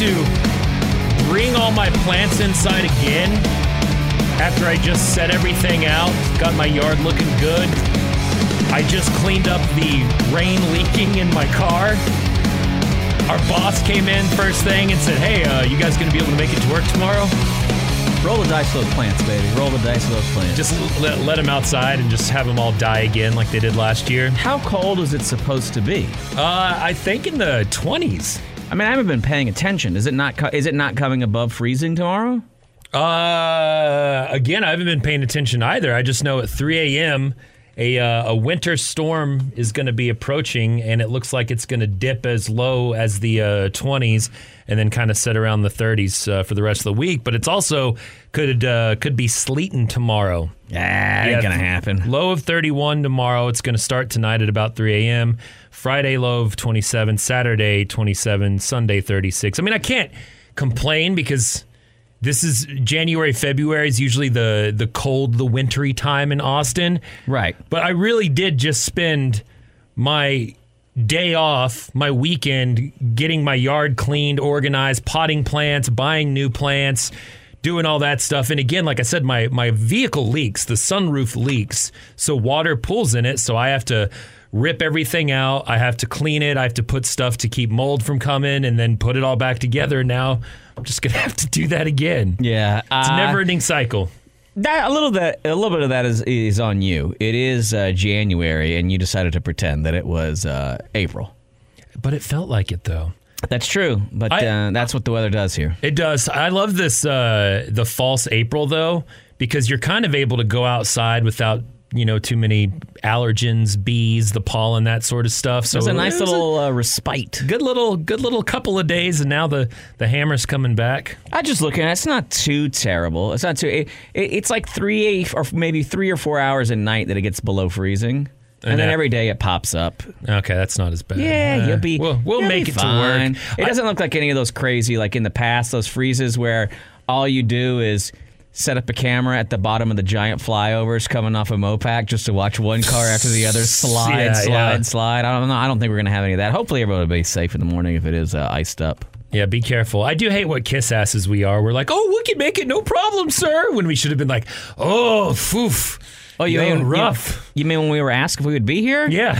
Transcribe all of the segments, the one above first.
to bring all my plants inside again after I just set everything out, got my yard looking good. I just cleaned up the rain leaking in my car. Our boss came in first thing and said, hey, you guys going to be able to make it to work tomorrow? Roll the dice with those plants, baby. Roll the dice with those plants. Just let them outside and just have them all die again like they did last year. How cold is it supposed to be? I think in the 20s. I mean, I haven't been paying attention. Is it not coming above freezing tomorrow? Again, I haven't been paying attention either. I just know at 3 a.m., a winter storm is going to be approaching, and it looks like it's going to dip as low as the 20s and then kind of sit around the 30s for the rest of the week. But it's also could be sleeting tomorrow. Yeah, ain't going to happen. Low of 31 tomorrow. It's going to start tonight at about 3 a.m. Friday, low of 27. Saturday, 27. Sunday, 36. I mean, I can't complain because this is January, February is usually the cold, the wintry time in Austin. Right. But I really did just spend my day off, my weekend, getting my yard cleaned, organized, potting plants, buying new plants, doing all that stuff. And again, like I said, my vehicle leaks, the sunroof leaks, so water pools in it, so I have to rip everything out. I have to clean it. I have to put stuff to keep mold from coming and then put it all back together. Now I'm just going to have to do that again. Yeah. It's a never-ending cycle. A little bit of that is on you. It is January, and you decided to pretend that it was April. But it felt like it, though. That's true, but that's what the weather does here. It does. I love this, the false April, though, because you're kind of able to go outside without too many allergens, bees, the pollen, that sort of stuff. So it's a nice little respite. Good little couple of days, and now the hammer's coming back. I just look at it. It's not too terrible. It's not too. It's like 3 or 4 hours a night that it gets below freezing, and then every day it pops up. Okay, that's not as bad. Yeah, you'll be. We'll make it fine. to work. It doesn't look like any of those crazy, like in the past, those freezes where all you do is set up a camera at the bottom of the giant flyovers coming off of Mopac just to watch one car after the other slide. I don't know. I don't think we're going to have any of that. Hopefully everyone will be safe in the morning if it is iced up. Yeah, be careful. I do hate what kiss asses we are. We're like, oh, we can make it, no problem, sir. When we should have been like, oh, foof. Oh, you mean rough? You mean when we were asked if we would be here? Yeah.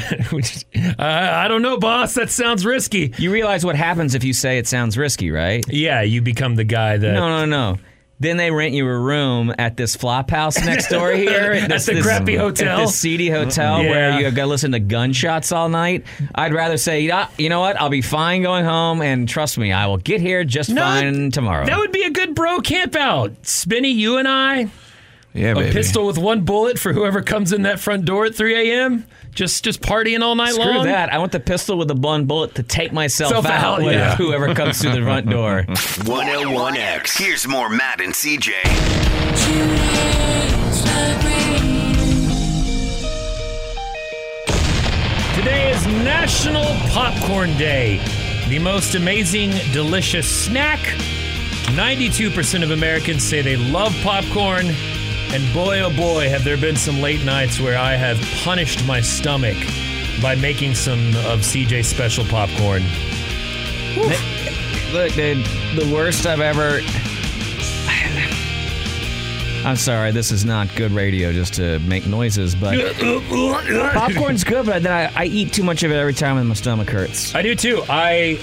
I don't know, boss. That sounds risky. You realize what happens if you say it sounds risky, right? Yeah, you become the guy that... No. Then they rent you a room at this flop house next door here. At the crappy hotel? At this seedy hotel where you got to listen to gunshots all night. I'd rather say, you know what? I'll be fine going home, and trust me, I will get here just fine tomorrow. That would be a good bro camp out. Spinny, you and I. Yeah, a pistol with one bullet for whoever comes in that front door at 3 a.m. Just partying all night long. Screw that. I want the pistol with the one bullet to take myself out with whoever comes through the front door. 101X. Here's more Matt and CJ. Today is National Popcorn Day. The most amazing, delicious snack. 92% of Americans say they love popcorn. And boy, oh boy, have there been some late nights where I have punished my stomach by making some of CJ's special popcorn. Look, dude, the worst I've ever... I'm sorry, this is not good radio just to make noises, but popcorn's good, but then I eat too much of it every time and my stomach hurts. I do too. I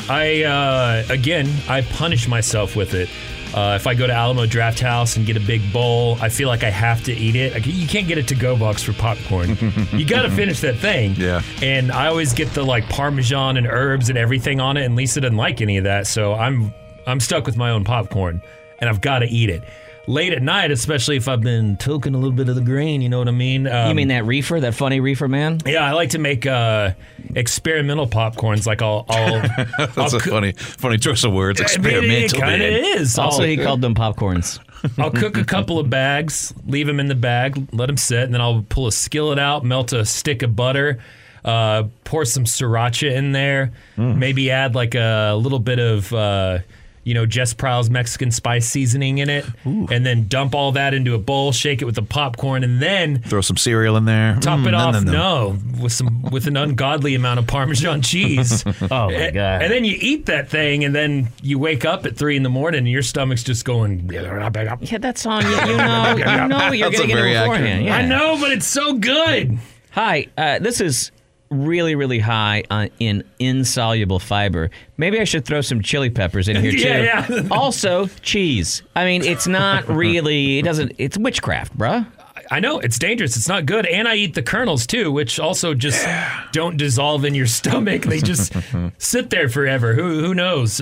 punish myself with it. If I go to Alamo Draft House and get a big bowl, I feel like I have to eat it. You can't get a to-go box for popcorn. You got to finish that thing. Yeah. And I always get the Parmesan and herbs and everything on it, and Lisa doesn't like any of that, so I'm stuck with my own popcorn, and I've got to eat it. Late at night, especially if I've been toking a little bit of the grain, you know what I mean? You mean that reefer, that funny reefer man? Yeah, I like to make experimental popcorns. Like That's a funny choice of words. Experimental. It kind of is. Also, he called them popcorns. I'll cook a couple of bags, leave them in the bag, let them sit, and then I'll pull a skillet out, melt a stick of butter, pour some sriracha in there, maybe add like a little bit of Jess Pryle's Mexican spice seasoning in it, and then dump all that into a bowl, shake it with the popcorn, and then Throw some cereal in there. top it off. No, with an ungodly amount of Parmesan cheese. Oh my God. And then you eat that thing, and then you wake up at 3 a.m. and your stomach's just going. Yeah, that's on you. You know you're That's getting very it beforehand. accurate. Yeah. I know, but it's so good. Hi, this is really, really high in insoluble fiber. Maybe I should throw some chili peppers in here too. Yeah. Also, cheese. I mean, it's not really. It's witchcraft, bruh. I know, it's dangerous. It's not good. And I eat the kernels, too, which also just don't dissolve in your stomach. They just sit there forever. Who knows?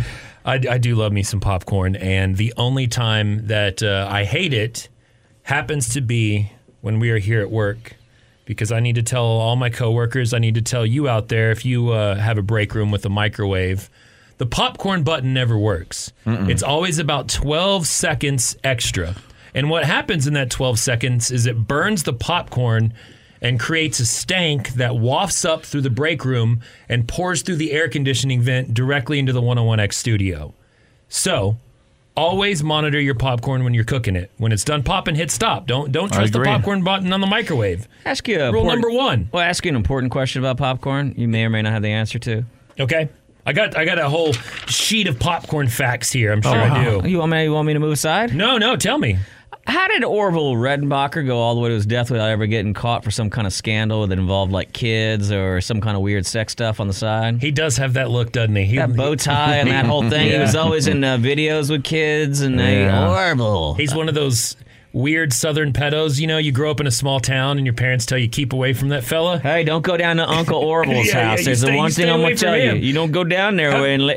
I do love me some popcorn. And the only time that I hate it happens to be when we are here at work. Because I need to tell all my coworkers, I need to tell you out there, if you have a break room with a microwave, the popcorn button never works. It's always about 12 seconds extra. And what happens in that 12 seconds is it burns the popcorn and creates a stank that wafts up through the break room and pours through the air conditioning vent directly into the 101X studio. So, always monitor your popcorn when you're cooking it. When it's done popping, hit stop. Don't trust the agree. popcorn button on the microwave. Ask you Rule number 1. Well, ask you an important question about popcorn. You may or may not have the answer to. Okay? I got a whole sheet of popcorn facts here. I'm sure I do. You want me to move aside? No, tell me. How did Orville Redenbacher go all the way to his death without ever getting caught for some kind of scandal that involved like kids or some kind of weird sex stuff on the side? He does have that look, doesn't he? That bow tie and that whole thing. He was always in videos with kids and Orville. He's one of those weird southern pedos. You grow up in a small town and your parents tell you keep away from that fella. Hey, don't go down to Uncle Orville's house. There's the one thing I'm going to tell you. You don't go down there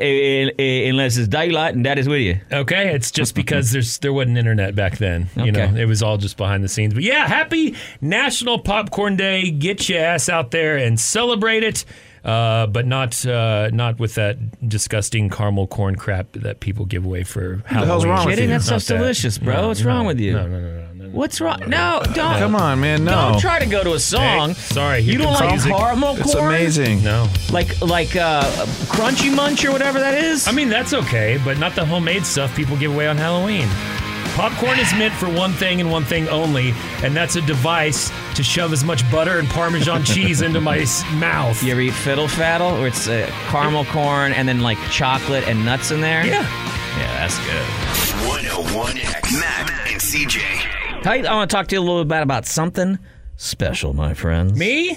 unless it's daylight and Daddy's with you. Okay, it's just because there wasn't internet back then. It was all just behind the scenes. But yeah, happy National Popcorn Day. Get your ass out there and celebrate it. But not with that disgusting caramel corn crap that people give away for Halloween. the hell's wrong with Kidding? you? That stuff's delicious, bro. What's wrong with you? No. What's wrong? No, don't. Come on, man. No. Don't try to go to a song. Hey, sorry, you don't like music. caramel corn? It's amazing. No. Like Crunchy Munch or whatever that is? I mean, that's okay, but not the homemade stuff people give away on Halloween. Popcorn is meant for one thing and one thing only, and that's a device to shove as much butter and Parmesan cheese into my mouth. You ever eat Fiddle Faddle, where it's caramel corn and then like chocolate and nuts in there? Yeah. Yeah, that's good. 101X. Matt and CJ. Hey, I want to talk to you a little bit about something special, my friends. Me?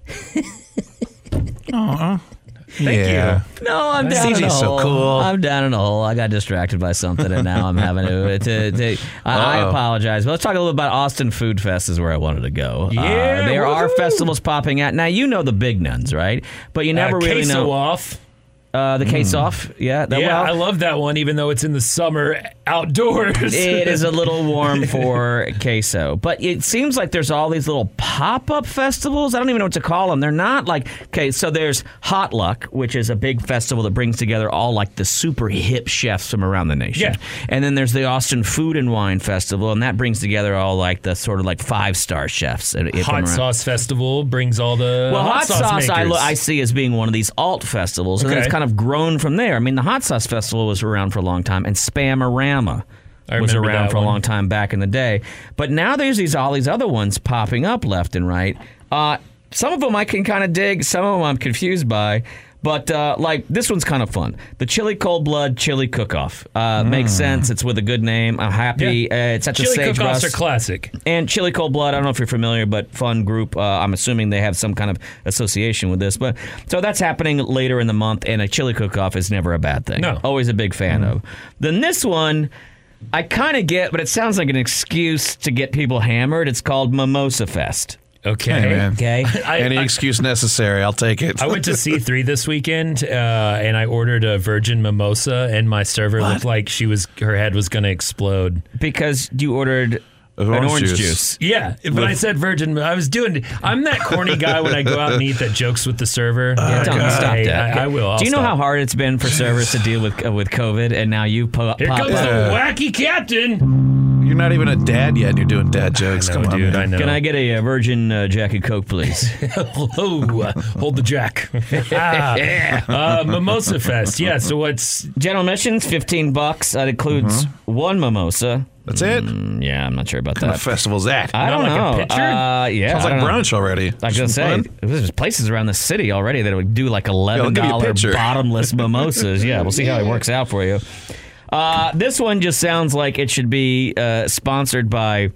Yeah. No, I'm down in a CJ's so hole. cool. I'm down in a hole. I got distracted by something, and now I'm having to I apologize. But let's talk a little about Austin Food Fest is where I wanted to go. Yeah, there are woohoo. festivals popping out. Now, you know the big nuns, right? But you never really queso know. off. The Case Off, yeah. I love that one, even though it's in the summer outdoors. It is a little warm for queso. But it seems like there's all these little pop-up festivals. I don't even know what to call them. They're not like, okay, so there's Hot Luck, which is a big festival that brings together all like the super hip chefs from around the nation. Yeah. And then there's the Austin Food and Wine Festival, and that brings together all like the sort of like 5-star chefs. Hot Sauce Festival brings all the Hot sauce makers. I see as being one of these alt festivals, and then Okay. it's kind of grown from there. I mean, the Hot Sauce Festival was around for a long time, and Spamorama was remember around that for a one. long time back in the day. But now there's all these other ones popping up left and right. Some of them I can kind of dig, some of them I'm confused by. But like this one's kind of fun. The Chili Cold Blood Chili Cook-Off. Makes sense. It's with a good name. I'm happy. Yeah. It's at the Chili Sage cook-offs Rust. are classic. And Chili Cold Blood, I don't know if you're familiar, but fun group. I'm assuming they have some kind of association with this. But so that's happening later in the month, and a chili cook-off is never a bad thing. No. Always a big fan of. Then this one, I kind of get, but it sounds like an excuse to get people hammered. It's called Mimosa Fest. Okay. Hey, man. Okay? Any excuse necessary, I'll take it. I went to C3 this weekend, and I ordered a virgin mimosa, and my server looked like her head was going to explode. Because you ordered Of An orange juice. Yeah, but I said virgin. I'm that corny guy when I go out and eat that jokes with the server. Don't stop Hey, that. I will. I'll Do you know stop. how hard it's been for servers to deal with COVID, and now you pop Here comes up? the wacky captain. You're not even a dad yet, and you're doing dad jokes. No, Come on, dude, man. I know. Can I get a virgin Jack and Coke, please? Hello, hold the jack. Mimosa Fest. Yeah. So what's General admissions, $15. That includes one mimosa. That's it? Yeah, I'm not sure about What kind that. of festival's that? I don't Not like a know. pitcher? Yeah, Sounds I like don't know. brunch already. I was gonna say, there's places around the city already that would do like I'll give you a $11 picture. bottomless mimosas. Yeah, we'll see how it works out for you. This one just sounds like it should be sponsored by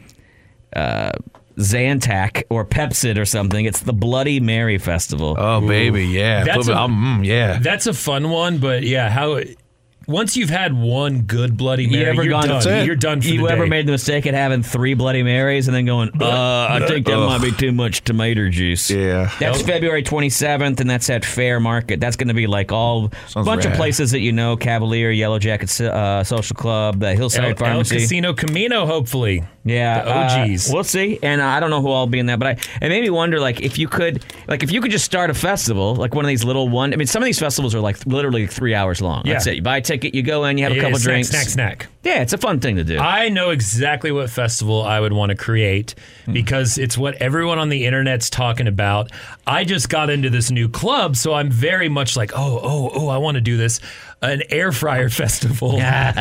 Zantac or Pepsid or something. It's the Bloody Mary Festival. Oh, baby, yeah. That's yeah. That's a fun one, but yeah, once you've had one good Bloody Mary, you're done. You're done for the day. You ever made the mistake of having 3 Bloody Marys and then going, I think that might be too much tomato juice? Yeah. That's February 27th, and that's at Fair Market. That's going to be like a bunch of rad. places that you know, Cavalier, Yellow Jacket Social Club, the Hillside El Pharmacy. Casino Camino, hopefully. Yeah, The OGs. we'll see. And I don't know who I'll be in that, but it made me wonder, if you could just start a festival, like one of these little one. I mean, some of these festivals are like literally 3 hours long. Yeah. That's it. You buy a ticket, you go in, you have a couple drinks. Snack. Yeah, it's a fun thing to do. I know exactly what festival I would want to create because it's what everyone on the internet's talking about. I just got into this new club, so I'm very much like, I want to do this. An air fryer festival.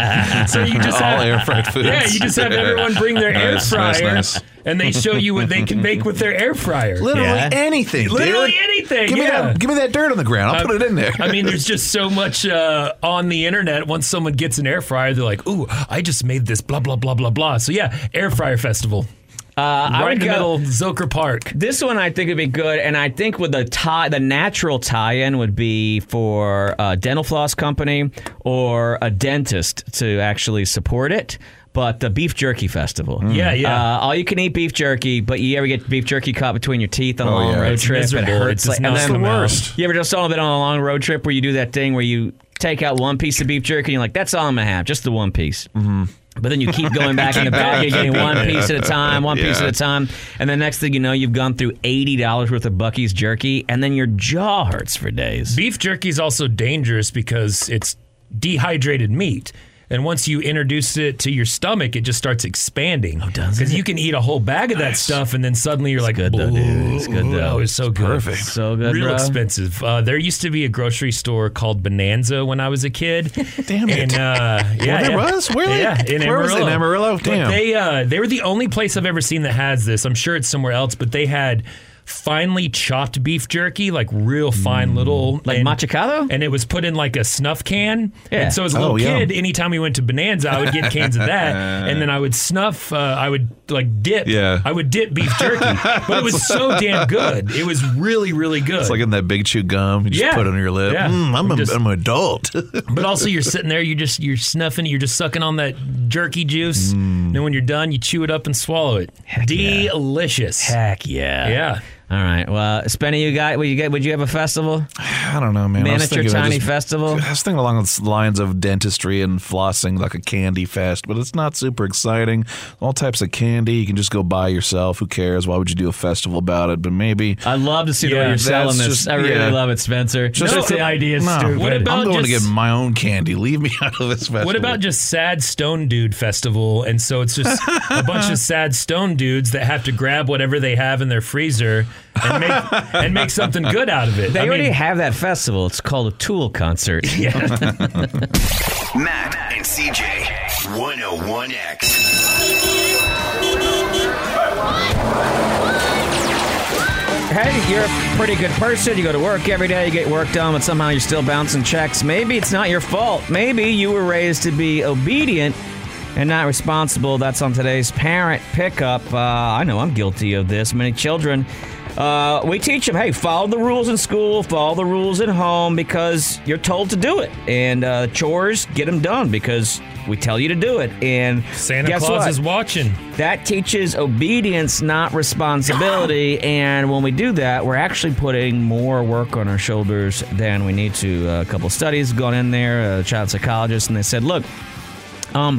So you just All have air fried foods. Yeah, you just have everyone bring their air Nice, fryer, nice. and they show you what they can make with their air fryer. Literally Yeah. anything, dude. Literally anything. Give me yeah. that. Give me that dirt on the ground. I'll put it in there. I mean, there's just so much on the internet. Once someone gets an air fryer, they're like, "Ooh, I just made this." Blah blah blah blah blah. So yeah, air fryer festival. I Right would in the go. middle, Zilker Park. This one I think would be good, and I think with the natural tie-in would be for a dental floss company or a dentist to actually support it. But the beef jerky festival, Yeah. all you can eat beef jerky. But you ever get beef jerky caught between your teeth on a long road It's trip? miserable. It hurts. It does and not then come out. worst. You ever just saw it on a long road trip where you do that thing where you take out one piece of beef jerky and you're like, "That's all I'm gonna have, just the one piece." Mm-hmm. But then you keep going back in the bag and getting one piece at a time, piece at a time. And the next thing you know, you've gone through $80 worth of Buc-ee's jerky, and then your jaw hurts for days. Beef jerky is also dangerous because it's dehydrated meat. And once you introduce it to your stomach, it just starts expanding. Oh, does it? Because you can eat a whole bag of that stuff, and then suddenly you're like, good though, dude. It's good though. Oh, it's so good. perfect. So good, Real bro. expensive. There used to be a grocery store called Bonanza when I was a kid. Damn it. And, there was? Really? Yeah, in Where was Amarillo. it? In Amarillo? Damn. But they were the only place I've ever seen that has this. I'm sure it's somewhere else, but they had finely chopped beef jerky, like real fine little. Like machacado? And it was put in like a snuff can. Yeah. And so as a little yum. kid, anytime we went to Bonanza, I would get cans of that. And then I would snuff, I would like dip. Yeah. I would dip beef jerky. But it was so damn good. It was really, really good. It's like in that big chew gum. You just Yeah. put it on your lip. Yeah. I'm an adult. But also, you're sitting there, you're snuffing, you're just sucking on that jerky juice. And then when you're done, you chew it up and swallow it. Delicious. Heck yeah. Yeah. All right. Well, Spenny, would you have a festival? I don't know, man. Miniature tiny festival? I was thinking along the lines of dentistry and flossing, like a candy fest, but it's not super exciting. All types of candy you can just go buy yourself. Who cares? Why would you do a festival about it? But maybe I'd love to see the way Yeah, you're selling that's this. just- I really yeah. love it, Spencer. Just the idea is stupid. What about I'm going to just- get my own candy. Leave me out of this festival. What about just Sad Stone Dude Festival? And so it's just a bunch of sad stone dudes that have to grab whatever they have in their freezer and make something good out of it. They I already mean, have that festival. It's called a Tool concert. Matt and CJ, 101X. Hey, you're a pretty good person. You go to work every day, you get work done, but somehow you're still bouncing checks. Maybe it's not your fault. Maybe you were raised to be obedient and not responsible. That's on today's Parent Pickup. I know I'm guilty of this. Many children, we teach them, hey, follow the rules in school, follow the rules at home because you're told to do it. And chores, get them done because we tell you to do it. And Santa guess Claus what? is watching. That teaches obedience, not responsibility. And when we do that, we're actually putting more work on our shoulders than we need to. A couple studies gone in there, a child psychologist, and they said, look,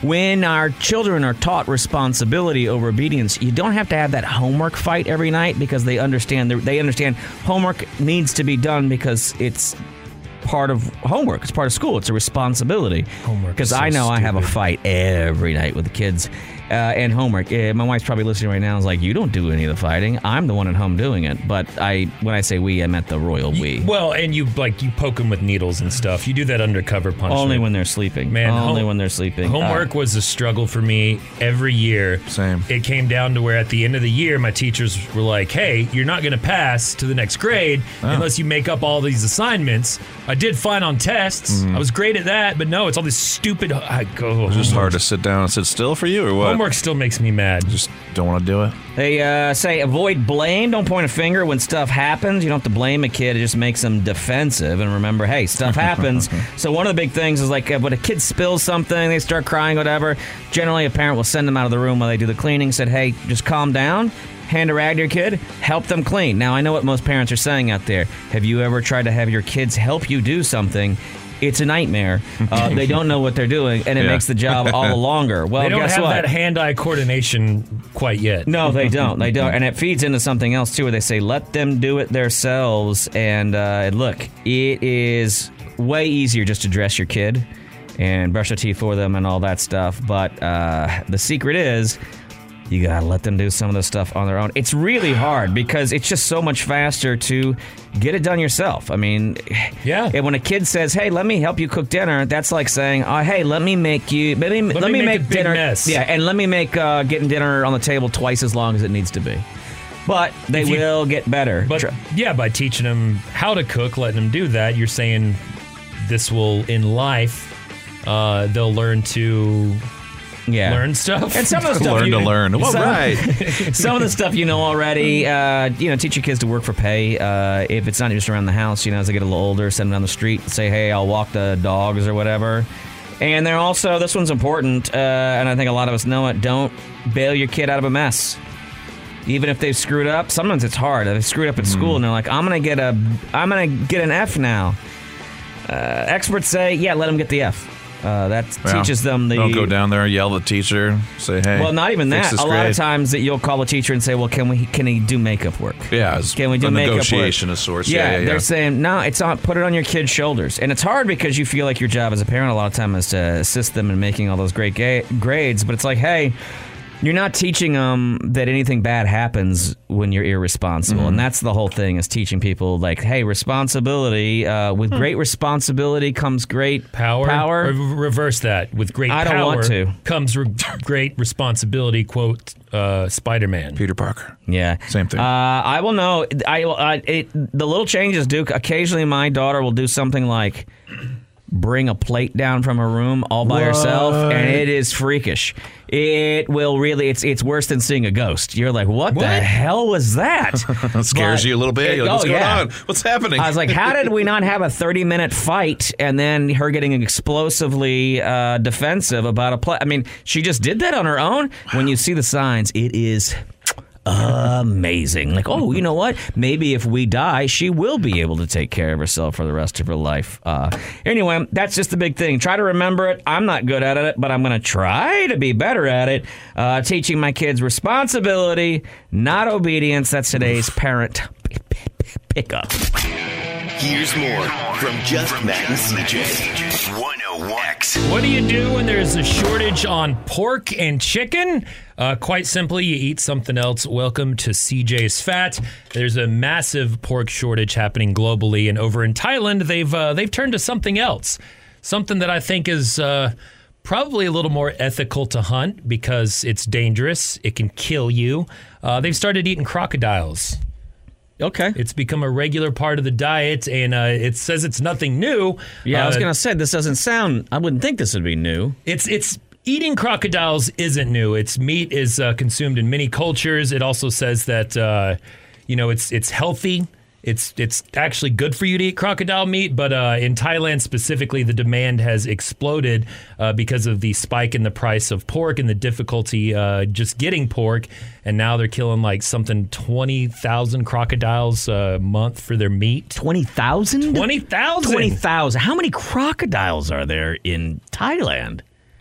when our children are taught responsibility over obedience, you don't have to have that homework fight every night because they understand homework needs to be done because it's part of homework. It's part of school. It's a responsibility. Homework. Because is so I know I have a stupid. fight every night with the kids and homework. My wife's probably listening right now and is like, you don't do any of the fighting. I'm the one at home doing it. But when I say we, I meant the royal we. Well, and you poke them with needles and stuff. You do that undercover punishment. Only when they're sleeping. Man, Only when they're sleeping. Homework was a struggle for me every year. Same. It came down to where at the end of the year, my teachers were like, hey, you're not going to pass to the next grade unless you make up all these assignments. I did fine on tests. I was great at that, but no, it's all this stupid... It's just hard to sit down and sit still for you, or what? Homework still makes me mad. Just don't want to do it. They say avoid blame. Don't point a finger when stuff happens. You don't have to blame a kid. It just makes them defensive. And remember, hey, stuff happens. So one of the big things is like when a kid spills something, they start crying, whatever. Generally, a parent will send them out of the room while they do the cleaning. Said, hey, just calm down. Hand a rag to your kid. Help them clean. Now, I know what most parents are saying out there. Have you ever tried to have your kids help you do something? It's a nightmare. They don't know what they're doing, and it makes the job all the longer. Well, They don't guess have what? that hand-eye coordination quite yet. No, they don't. They don't. And it feeds into something else, too, where they say, let them do it themselves. And look, it is way easier just to dress your kid and brush their teeth for them and all that stuff. But the secret is you got to let them do some of the stuff on their own. It's really hard because it's just so much faster to get it done yourself. I mean, and when a kid says, hey, let me help you cook dinner, that's like saying, hey, let me make you, let me make a big dinner. mess. Yeah, and let me make getting dinner on the table twice as long as it needs to be. But they will get better. But by teaching them how to cook, letting them do that, you're saying this will, in life, they'll learn to... learn stuff. And some of the stuff learn. Well, right. Some of the stuff you know already. Teach your kids to work for pay. If it's not just around the house, as they get a little older, send them down the street. Say, hey, I'll walk the dogs or whatever. And they're also, this one's important, and I think a lot of us know it. Don't bail your kid out of a mess. Even if they've screwed up, sometimes it's hard. They've screwed up at school, and they're like, I'm gonna get an F now. Experts say, let them get the F. That teaches them the... Don't go down there and yell at the teacher. Say, hey. Well, not even that. A lot grade. of times that you'll call a teacher and say, well, can he do makeup work? Yeah, it's can we do a makeup negotiation work? of sorts. Yeah, they're saying, no, it's on. Put it on your kid's shoulders. And it's hard because you feel like your job as a parent a lot of time is to assist them in making all those great grades. But it's like, hey... You're not teaching them that anything bad happens when you're irresponsible. And that's the whole thing, is teaching people, like, hey, responsibility. With great responsibility comes great power. Or reverse that. With great I power don't want to. comes great responsibility, quote, Spider-Man. Peter Parker. Yeah. Same thing. I will know. The little changes do. Occasionally my daughter will do something like... bring a plate down from her room all by herself, and it is freakish. It will really, it's worse than seeing a ghost. You're like, what the hell was that? That scares you a little bit. You're like, what's going on? What's happening? I was like, how did we not have a 30-minute fight and then her getting explosively defensive about a plate? I mean, she just did that on her own. When you see the signs, it is... amazing. Like, oh, you know what? Maybe if we die, she will be able to take care of herself for the rest of her life. Anyway, that's just the big thing. Try to remember it. I'm not good at it, but I'm going to try to be better at it. Teaching my kids responsibility, not obedience. That's today's parent pickup. Here's more from Just Matt and CJ. 101X. What do you do when there's a shortage on pork and chicken? Quite simply, you eat something else. Welcome to CJ's Fat. There's a massive pork shortage happening globally, and over in Thailand, they've turned to something else. Something that I think is probably a little more ethical to hunt because it's dangerous. It can kill you. They've started eating crocodiles. Okay. It's become a regular part of the diet, and it says it's nothing new. Yeah, I was going to say, this doesn't sound... I wouldn't think this would be new. It's eating crocodiles isn't new. Its meat is consumed in many cultures. It also says that it's healthy. It's actually good for you to eat crocodile meat, but in Thailand specifically, the demand has exploded because of the spike in the price of pork and the difficulty just getting pork. And now they're killing like something 20,000 crocodiles a month for their meat. 20,000? 20,000. 20,000. How many crocodiles are there in Thailand?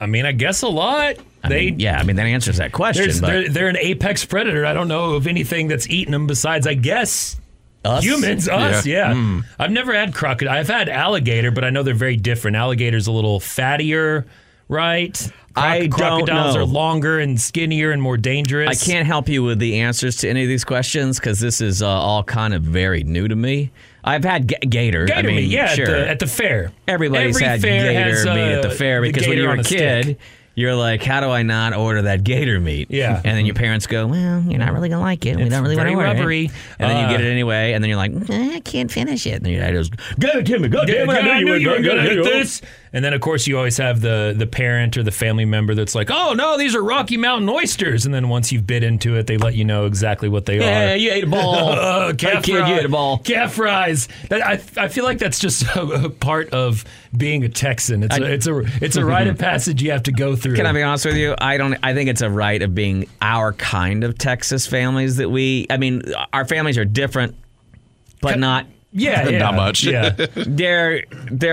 I mean, I guess a lot. That answers that question. They're an apex predator. I don't know of anything that's eaten them besides, I guess, us? Humans. Us, yeah. I've never had crocodile. I've had alligator, but I know they're very different. Alligator's a little fattier, right? I don't Crocodiles know. are longer and skinnier and more dangerous. I can't help you with the answers to any of these questions because this is all kind of very new to me. I've had gator. Gator meat, yeah, sure. at the fair. Everybody's Every had fair gator has, meat at the fair because when gator you're on a a kid, stick. you're like, how do I not order that gator meat? Yeah. And then your parents go, well, you're not really going to like it. We don't really want to very order rubbery. it. And then you get it anyway, and then you're like, I can't finish it. And then your dad goes, give it to me. God damn it, I knew you were going to do hit this. And then, of course, you always have the parent or the family member that's like, oh, no, these are Rocky Mountain oysters. And then once you've bit into it, they let you know exactly what they are. Yeah, you ate a ball. Calf kid, you ate a ball. Calf fries. I feel like that's just a part of being a Texan. It's a rite of passage you have to go through. Can I be honest with you? I think it's a right of being our kind of Texas families our families are different, but not. Yeah, not much. Yeah. They're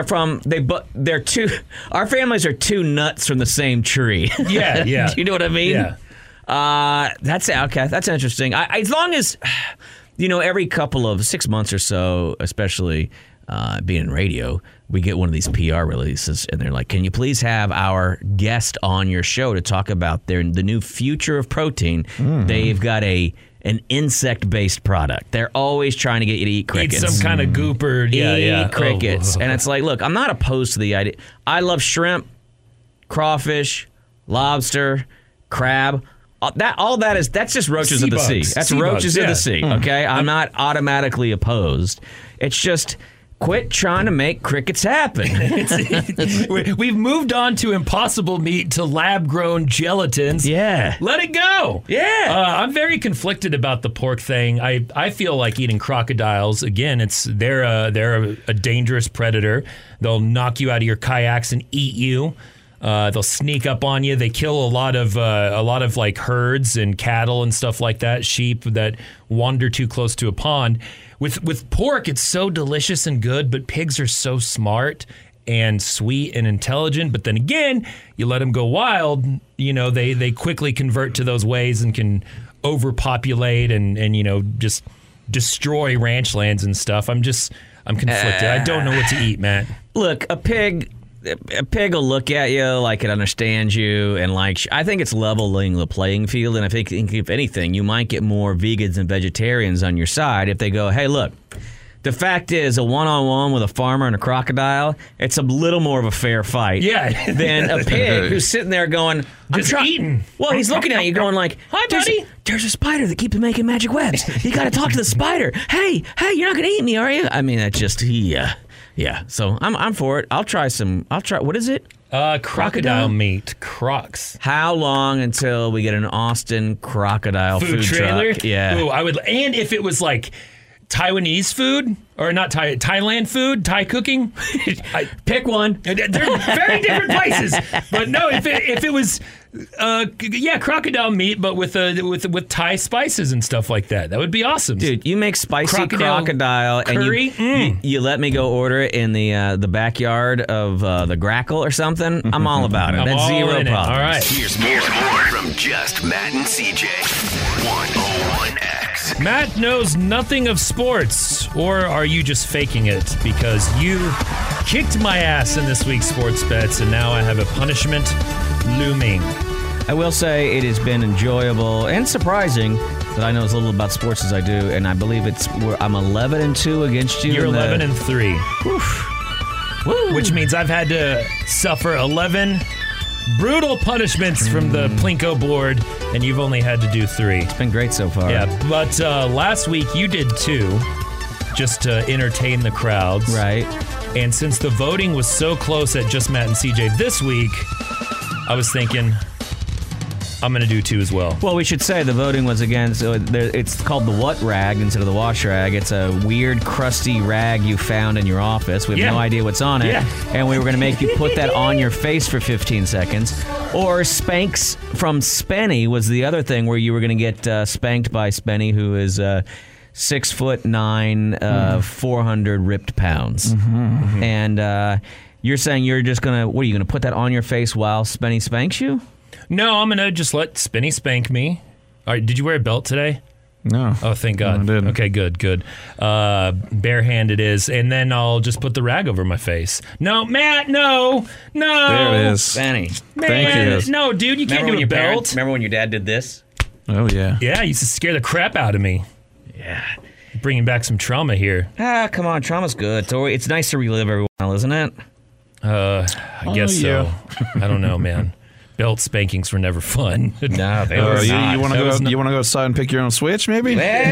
two. Our families are two nuts from the same tree. Yeah. Do you know what I mean? Yeah. That's okay. That's interesting. As long as every couple of 6 months or so, especially being in radio, we get one of these PR releases, and they're like, "Can you please have our guest on your show to talk about the new future of protein?" They've got an insect-based product. They're always trying to get you to eat crickets. Eat some kind of gooper. Eat crickets. And it's like, look, I'm not opposed to the idea. I love shrimp, crawfish, lobster, crab. That's just roaches of the sea. That's roaches of the sea, okay? I'm not automatically opposed. It's just quit trying to make crickets happen. We've moved on to impossible meat to lab-grown gelatins. Yeah. Let it go. Yeah. I'm very conflicted about the pork thing. I feel like eating crocodiles, again, they're a dangerous predator. They'll knock you out of your kayaks and eat you. They'll sneak up on you. They kill a lot of like herds and cattle and stuff like that, sheep that wander too close to a pond. With pork, it's so delicious and good, but pigs are so smart and sweet and intelligent. But then again, you let them go wild, they quickly convert to those ways and can overpopulate and just destroy ranch lands and stuff. I'm conflicted. I don't know what to eat, Matt. Look, a pig will look at you like it understands you, and I think it's leveling the playing field. And I think if anything, you might get more vegans and vegetarians on your side if they go, hey, look, the fact is, a one-on-one with a farmer and a crocodile, it's a little more of a fair fight than a pig who's sitting there going, just eating. Well, he's looking at you going like, hi, buddy. There's a spider that keeps making magic webs. You got to talk to the spider. Hey, you're not going to eat me, are you? I mean, that's just, yeah, so I'm for it. I'll try. What is it? Crocodile meat. Crocs. How long until we get an Austin crocodile food trailer? Truck? Yeah. Ooh, I would. And if it was like Taiwanese food or not Thailand food, Thai cooking, pick one. They're very different places. But no, if it was, crocodile meat, but with Thai spices and stuff like that, that would be awesome. Dude, you make spicy crocodile curry, and you let me go order it in the backyard of the Grackle or something. I'm all about it. That's zero problem. All right. Here's more from Just Matt and CJ. 101X. Matt knows nothing of sports, or are you just faking it because you kicked my ass in this week's sports bets, and now I have a punishment looming. I will say it has been enjoyable and surprising that I know as little about sports as I do, and I believe I'm 11-2 against you. You're 11-3. Woo. Which means I've had to suffer 11 brutal punishments from the Plinko board, and you've only had to do 3. It's been great so far. Yeah, but last week you did 2, just to entertain the crowds. Right. And since the voting was so close at Just Matt and CJ this week, I was thinking I'm going to do 2 as well. Well, we should say the voting was against, it's called the what rag instead of the wash rag. It's a weird, crusty rag you found in your office. We have no idea what's on it. Yeah. And we were going to make you put that on your face for 15 seconds. Or Spanx from Spenny was the other thing where you were going to get spanked by Spenny, who is 6'9", 400 ripped pounds. And You're saying you're just going to, what are you going to put that on your face while Spenny spanks you? No, I'm going to just let Spinny spank me. All right, did you wear a belt today? No. Oh, thank God. No, I didn't. Okay, good. Barehanded is, and then I'll just put the rag over my face. No, Matt, no. There it is. Spenny. Man, Thank you. no, dude, you can't do a belt. Remember when your dad did this? Oh, yeah. Yeah, it used to scare the crap out of me. Yeah. Bringing back some trauma here. Come on, trauma's good. It's nice to relive every while, isn't it? I guess so. I don't know, man. Belt spankings were never fun. No, they were You not. want to That was go? You want to go outside and pick your own switch? Maybe.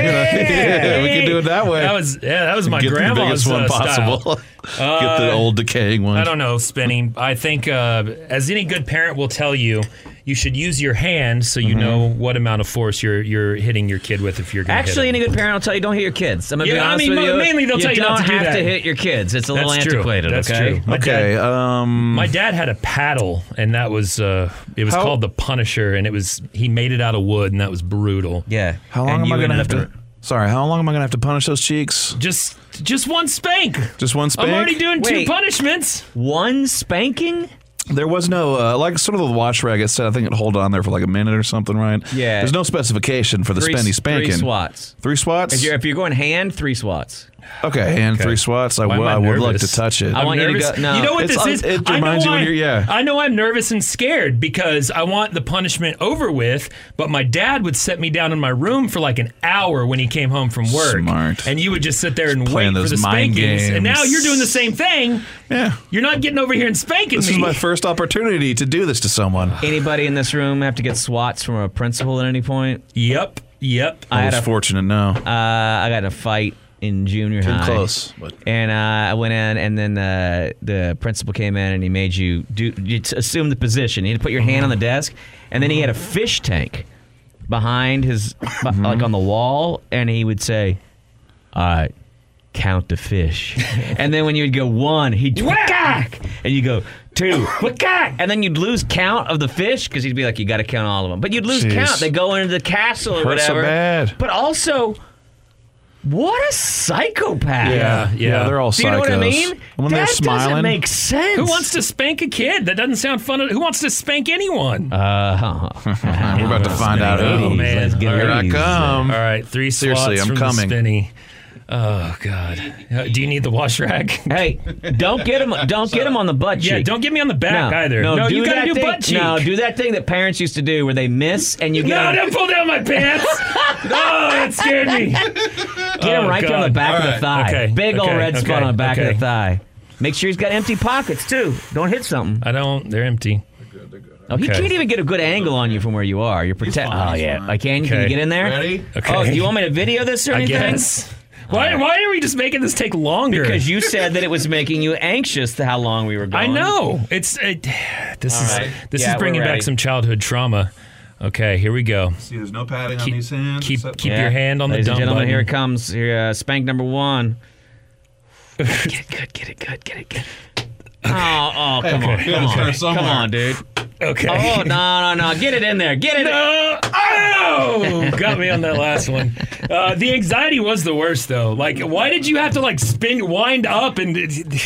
Hey! We can do it that way. That was my Get the grandma's biggest one style. possible. Get the old decaying one. I don't know, Spinny. I think, as any good parent will tell you, you should use your hand so you know what amount of force you're hitting your kid with if you're going to Actually, hit any him. good parent will tell you don't hit your kids. I'm gonna be Yeah, I honest mean, with you. mainly they'll tell you not to do don't have that. to hit your kids. It's a little That's true. antiquated. That's okay. true. My Okay. dad- My dad had a paddle, and that was it was How- called the Punisher, and he made it out of wood, and that was brutal. Yeah. How long And am you I going to ended have up to? Sorry, how long am I going to have to punish those cheeks? Just one spank. Just one spank? I'm already doing Wait. 2 punishments. one spanking? There was no, like sort of the watch rag I said, I think it hold on there for like a minute or something, right? Yeah. There's no specification for the spenny spanking. 3 swats. 3 swats? If you're going hand, 3 swats. Okay, and 3 swats. I Why am I would like to nervous? touch it. I want you to Nervous. go. No. You know what It's- this is? it I reminds know you when I- you're- yeah. I know I'm nervous and scared because I want the punishment over with, but my dad would set me down in my room for like an hour when he came home from work. Smart. And you would just sit there and playing wait for those the mind spankings. And now games. you're doing the same thing. Yeah. You're not getting over here and spanking This me. is my first opportunity to do this to someone. Anybody in this room have to get swats from a principal at any point? Yep. I had was a- fortunate, no. I got in a fight in junior Too high. close. But And I went in, and then the principal came in, and he made you assume the position. You had to put your hand on the desk, and then he had a fish tank behind his, like on the wall, and he would say, "All right, count the fish." And then when you would go 1, he'd whack, and you go 2, whack, and then you'd lose count of the fish because he'd be like, "You got to count all of them," but you'd lose Jeez. count. They go into the castle or Hurts so whatever. bad. But also, what a psychopath! Yeah. they're all Do you know psychos. what I mean? When that they're smiling, doesn't make sense. Who wants to spank a kid? That doesn't sound fun. Who wants to spank anyone? we're about to find out Oh, who. man. Let's get Here I ladies. come. All right, 3 swats Seriously, I'm from coming. the Spinny. Oh God! Do you need the wash rag? Hey, don't get him on the butt cheek. Yeah, don't get me on the back either. No, you gotta that do thing, butt cheek. No, do that thing that parents used to do where they miss and you get No, him, don't pull down my pants. Oh, that scared me. get him right there on the God. back of All the right. thigh. Okay, Big old okay, red spot okay, on the back of okay. the thigh. Make sure he's got empty pockets too. Don't hit something. I don't. They're empty. Oh, he Okay. can't even get a good angle on you from where you are. You're protected. Oh yeah, I can. Can you Okay. get in there? Ready? Okay. Oh, do you want me to video this or I anything? guess. Why are we just making this take longer? Because you said that it was making you anxious to how long we were going. I know this right. is Yeah, bringing we're back ready. some childhood trauma. Okay, here we go. See, there's no padding on these hands. Keep Yeah. your hand on Ladies the and dumb gentlemen, button. here it comes. Here, spank number 1. Get it good. Oh, come on, come on, dude. Okay. Oh, no, get it in there, get it. No. Oh, got me on that last one. The anxiety was the worst, though. Like, why did you have to wind up and?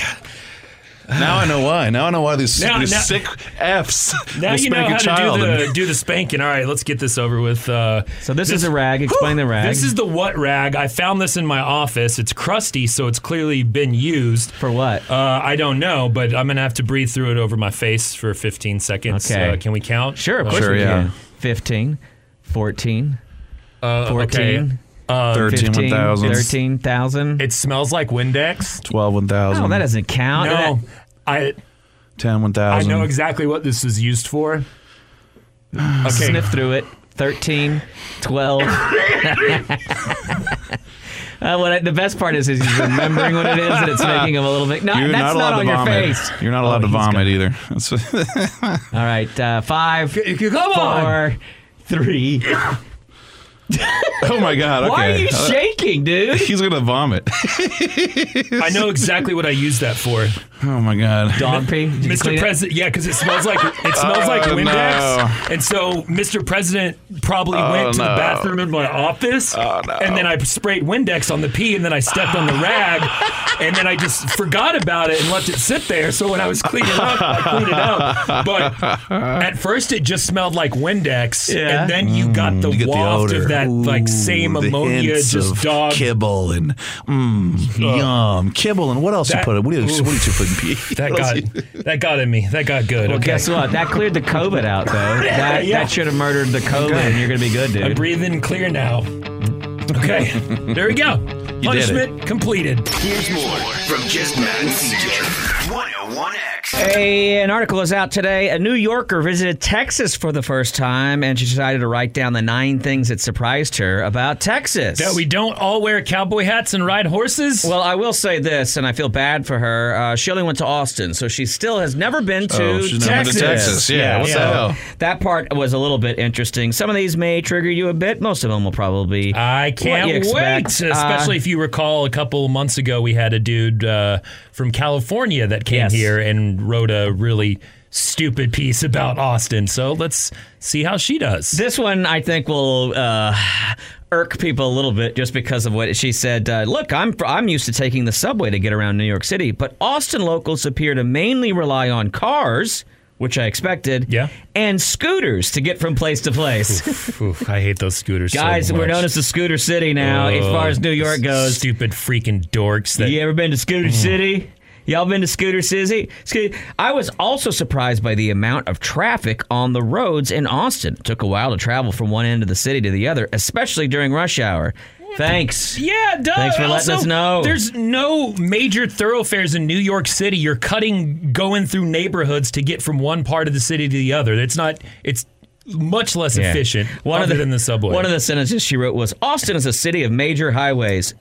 Now I know why. Now I know why these Now- sick Fs Now will you know spank how a child. to do the spanking. All right, let's get this over with. So this is a rag. Explain the rag. This is the what rag. I found this in my office. It's crusty, so it's clearly been used. for what? I don't know, but I'm gonna have to breathe through it over my face for 15 seconds. Okay. Can we count? Sure, of course Sure, we yeah. can. 15, 14, Okay. 14, 13, 15, 1,000. 13,000. It smells like Windex. 12, 1,000. Oh, that doesn't count. No, I 10, I 1,000. know exactly what this is used for. Okay. Sniff through it. 13, 12. The best part is he's remembering what it is, and it's making him a little bit. No, You're that's not allowed not on to your vomit. face. You're not allowed to he's vomit gonna- either. That's- All right, 5, Come on. 4, 3, Oh my God! Okay. Why are you shaking, dude? He's gonna vomit. I know exactly what I use that for. Oh my God! Dog pee? Did you Mr. clean it? President, yeah, because it smells like Windex, no. and so Mr. President probably went to the bathroom in my office, and then I sprayed Windex on the pee, and then I stepped on the rag, and then I just forgot about it and left it sit there. So when I was cleaning up, I cleaned it up. But at first, it just smelled like Windex, Yeah. and then you got the You get the waft odor. of that like same The ammonia, hints just of dog. kibble and yum kibble and what else you That- put in? What did you put in pee? That got in me. That got good. Well, okay. guess what? That cleared the COVID out, though. That should have murdered the COVID, and you're going to be good, I'm dude. breathing clear now. Okay, there we go. Punishment completed. Here's more from Just Matt and CJ. 101X. An article is out today. A New Yorker visited Texas for the first time, and she decided to write down the 9 things that surprised her about Texas. That we don't all wear cowboy hats and ride horses? Well, I will say this, and I feel bad for her. She only went to Austin, so she still has never been to she's never been Texas. to Texas. Yeah, what the hell? That part was a little bit interesting. Some of these may trigger you a bit. Most of them will probably. I what can't you wait. expect. Especially if you recall a couple months ago, we had a dude from California that came Yes. here and wrote a really stupid piece about Austin. So let's see how she does. This one, I think, will irk people a little bit just because of what she said. Look, I'm used to taking the subway to get around New York City, but Austin locals appear to mainly rely on cars, which I expected, Yeah. and scooters to get from place to place. Oof, I hate those scooters Guys, so much. we're known as the Scooter City now, as far as New York goes. Stupid freaking dorks. That You ever been to Scooter City? Y'all been to Scooter City? I was also surprised by the amount of traffic on the roads in Austin. It took a while to travel from one end of the city to the other, especially during rush hour. Thanks. Yeah, duh. Thanks for letting us know. There's no major thoroughfares in New York City. You're going through neighborhoods to get from one part of the city to the other. It's much less efficient than the subway. One of the sentences she wrote was, Austin is a city of major highways.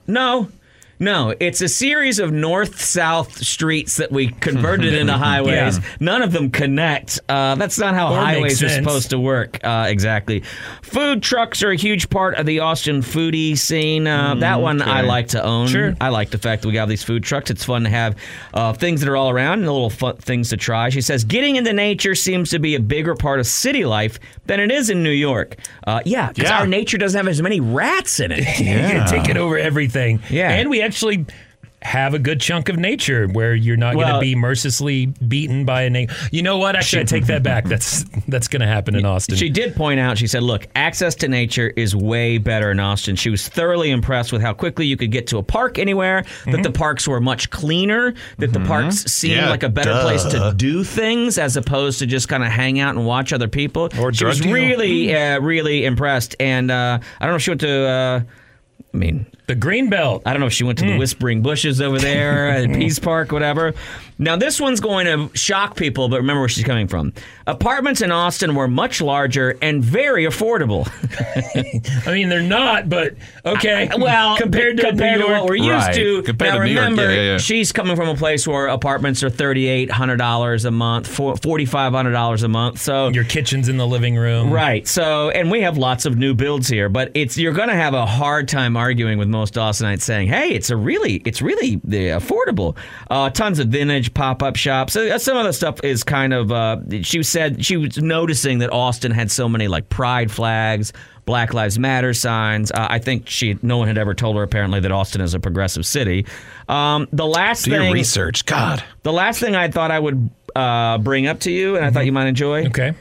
No, it's a series of north-south streets that we converted into highways. Yeah. None of them connect. That's not how highways are sense. supposed to work. Exactly. Food trucks are a huge part of the Austin foodie scene. That one I like to own. Sure. I like the fact that we got these food trucks. It's fun to have things that are all around and little fun things to try. She says, getting into nature seems to be a bigger part of city life than it is in New York. Because our nature doesn't have as many rats in it. You take it over everything. Yeah. And we actually have a good chunk of nature where you're not going to be mercilessly beaten by a You know what? Actually, I take that back. That's going to happen in Austin. She did point out, she said, look, access to nature is way better in Austin. She was thoroughly impressed with how quickly you could get to a park anywhere, that the parks were much cleaner, that the parks seemed like a better place to do things as opposed to just kind of hang out and watch other people. Or she was drug deal. really impressed. And I don't know if she went to... the Greenbelt. I don't know if she went to the Whispering Bushes over there, at Peace Park, whatever. Now, this one's going to shock people, but remember where she's coming from. Apartments in Austin were much larger and very affordable. I mean, they're not, but okay. compared to New York, what we're used to. Compared now, to New York, remember, yeah. she's coming from a place where apartments are $3,800 a month, $4,500 a month. So your kitchen's in the living room. right. So, and we have lots of new builds here, but you're going to have a hard time arguing with most Austinites saying, "Hey, it's really affordable." Tons of vintage pop-up shops. Some of the stuff is kind of. She said she was noticing that Austin had so many like pride flags, Black Lives Matter signs. I think no one had ever told her apparently that Austin is a progressive city. The last Do thing, your research. God. the last thing I thought I would bring up to you, and I thought you might enjoy. Okay.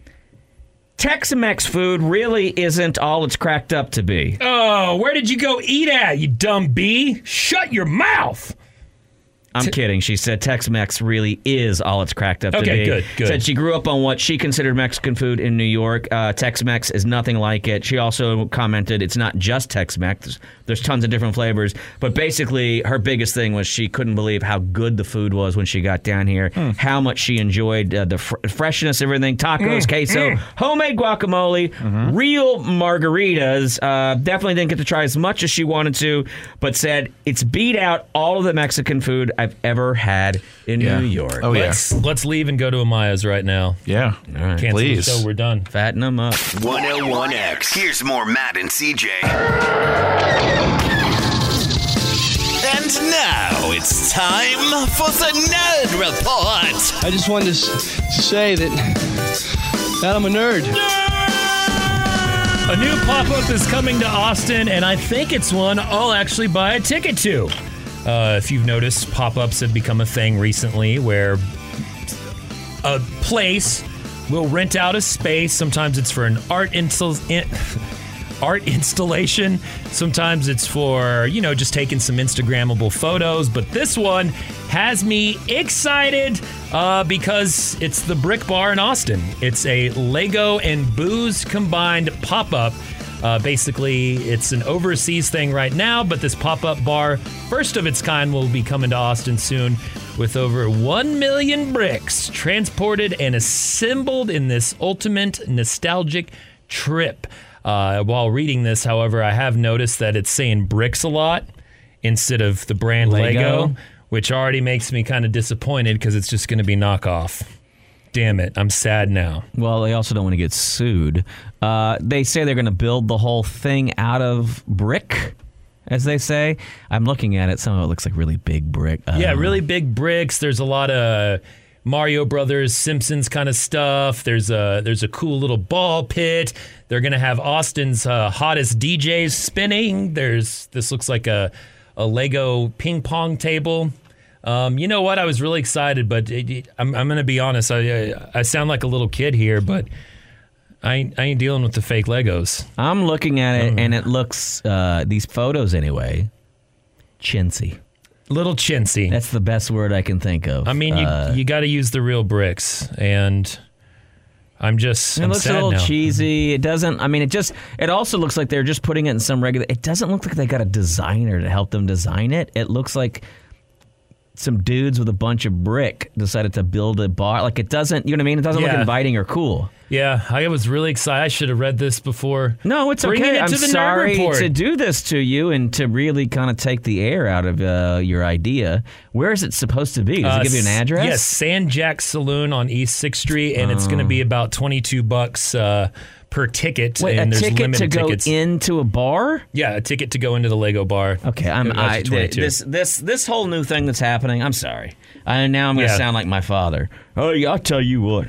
Tex-Mex food really isn't all it's cracked up to be. Oh, where did you go eat at, you dumb bee? Shut your mouth. I'm kidding. She said Tex-Mex really is all it's cracked up to be. Okay, good. Said she grew up on what she considered Mexican food in New York. Tex-Mex is nothing like it. She also commented it's not just Tex-Mex. There's tons of different flavors. But basically, her biggest thing was she couldn't believe how good the food was when she got down here, how much she enjoyed the freshness, everything, tacos, queso, homemade guacamole, real margaritas. Definitely didn't get to try as much as she wanted to, but said it's beat out all of the Mexican food I've ever had in Yeah. New York. Oh, yeah. Let's leave and go to Amaya's right now. Yeah. All right. Cancel Please. the show. We're done. Fatten them up. 101X. Here's more Matt and CJ. And now it's time for the Nerd Report. I just wanted to say that I'm a nerd. A new pop-up is coming to Austin, and I think it's one I'll actually buy a ticket to. If you've noticed, pop-ups have become a thing recently where a place will rent out a space. Sometimes it's for an art installation. Sometimes it's for, just taking some Instagrammable photos. But this one has me excited because it's the Brick Bar in Austin. It's a Lego and booze combined pop-up. Basically, it's an overseas thing right now, but this pop-up bar, first of its kind, will be coming to Austin soon with over 1 million bricks transported and assembled in this ultimate nostalgic trip. While reading this, however, I have noticed that it's saying bricks a lot instead of the brand Lego, which already makes me kind of disappointed because it's just going to be knockoff. Damn it, I'm sad now. Well, they also don't want to get sued. They say they're going to build the whole thing out of brick, as they say. I'm looking at it. Some of it looks like really big brick. Yeah, really big bricks. There's a lot of Mario Brothers, Simpsons kind of stuff. There's a cool little ball pit. They're going to have Austin's hottest DJs spinning. This looks like a Lego ping pong table. You know what? I was really excited, but I'm going to be honest. I sound like a little kid here, but I ain't dealing with the fake Legos. I'm looking at it, and it looks, these photos anyway, chintzy. Little chintzy. That's the best word I can think of. I mean, you got to use the real bricks, and I'm it looks sad a little now. cheesy. It doesn't. I mean, it also looks like they're just putting it in some regular. It doesn't look like they got a designer to help them design it. It looks like some dudes with a bunch of brick decided to build a bar. Like, it doesn't, you know what I mean? It doesn't look Yeah. inviting or cool. Yeah, I was really excited. I should have read this before. No, it's bringing okay. it I'm to the Nerd sorry Report. to do this to you and to really kind of take the air out of your idea. Where is it supposed to be? Does it give you an address? Yes, San Jack Saloon on East 6th Street, and it's going to be about $22 per ticket. Wait, and a there's ticket limited to go tickets. into a bar? Yeah, a ticket to go into the Lego bar. Okay, this whole new thing that's happening. I'm sorry. Now I'm going to sound like my father. Oh, yeah, I'll tell you what.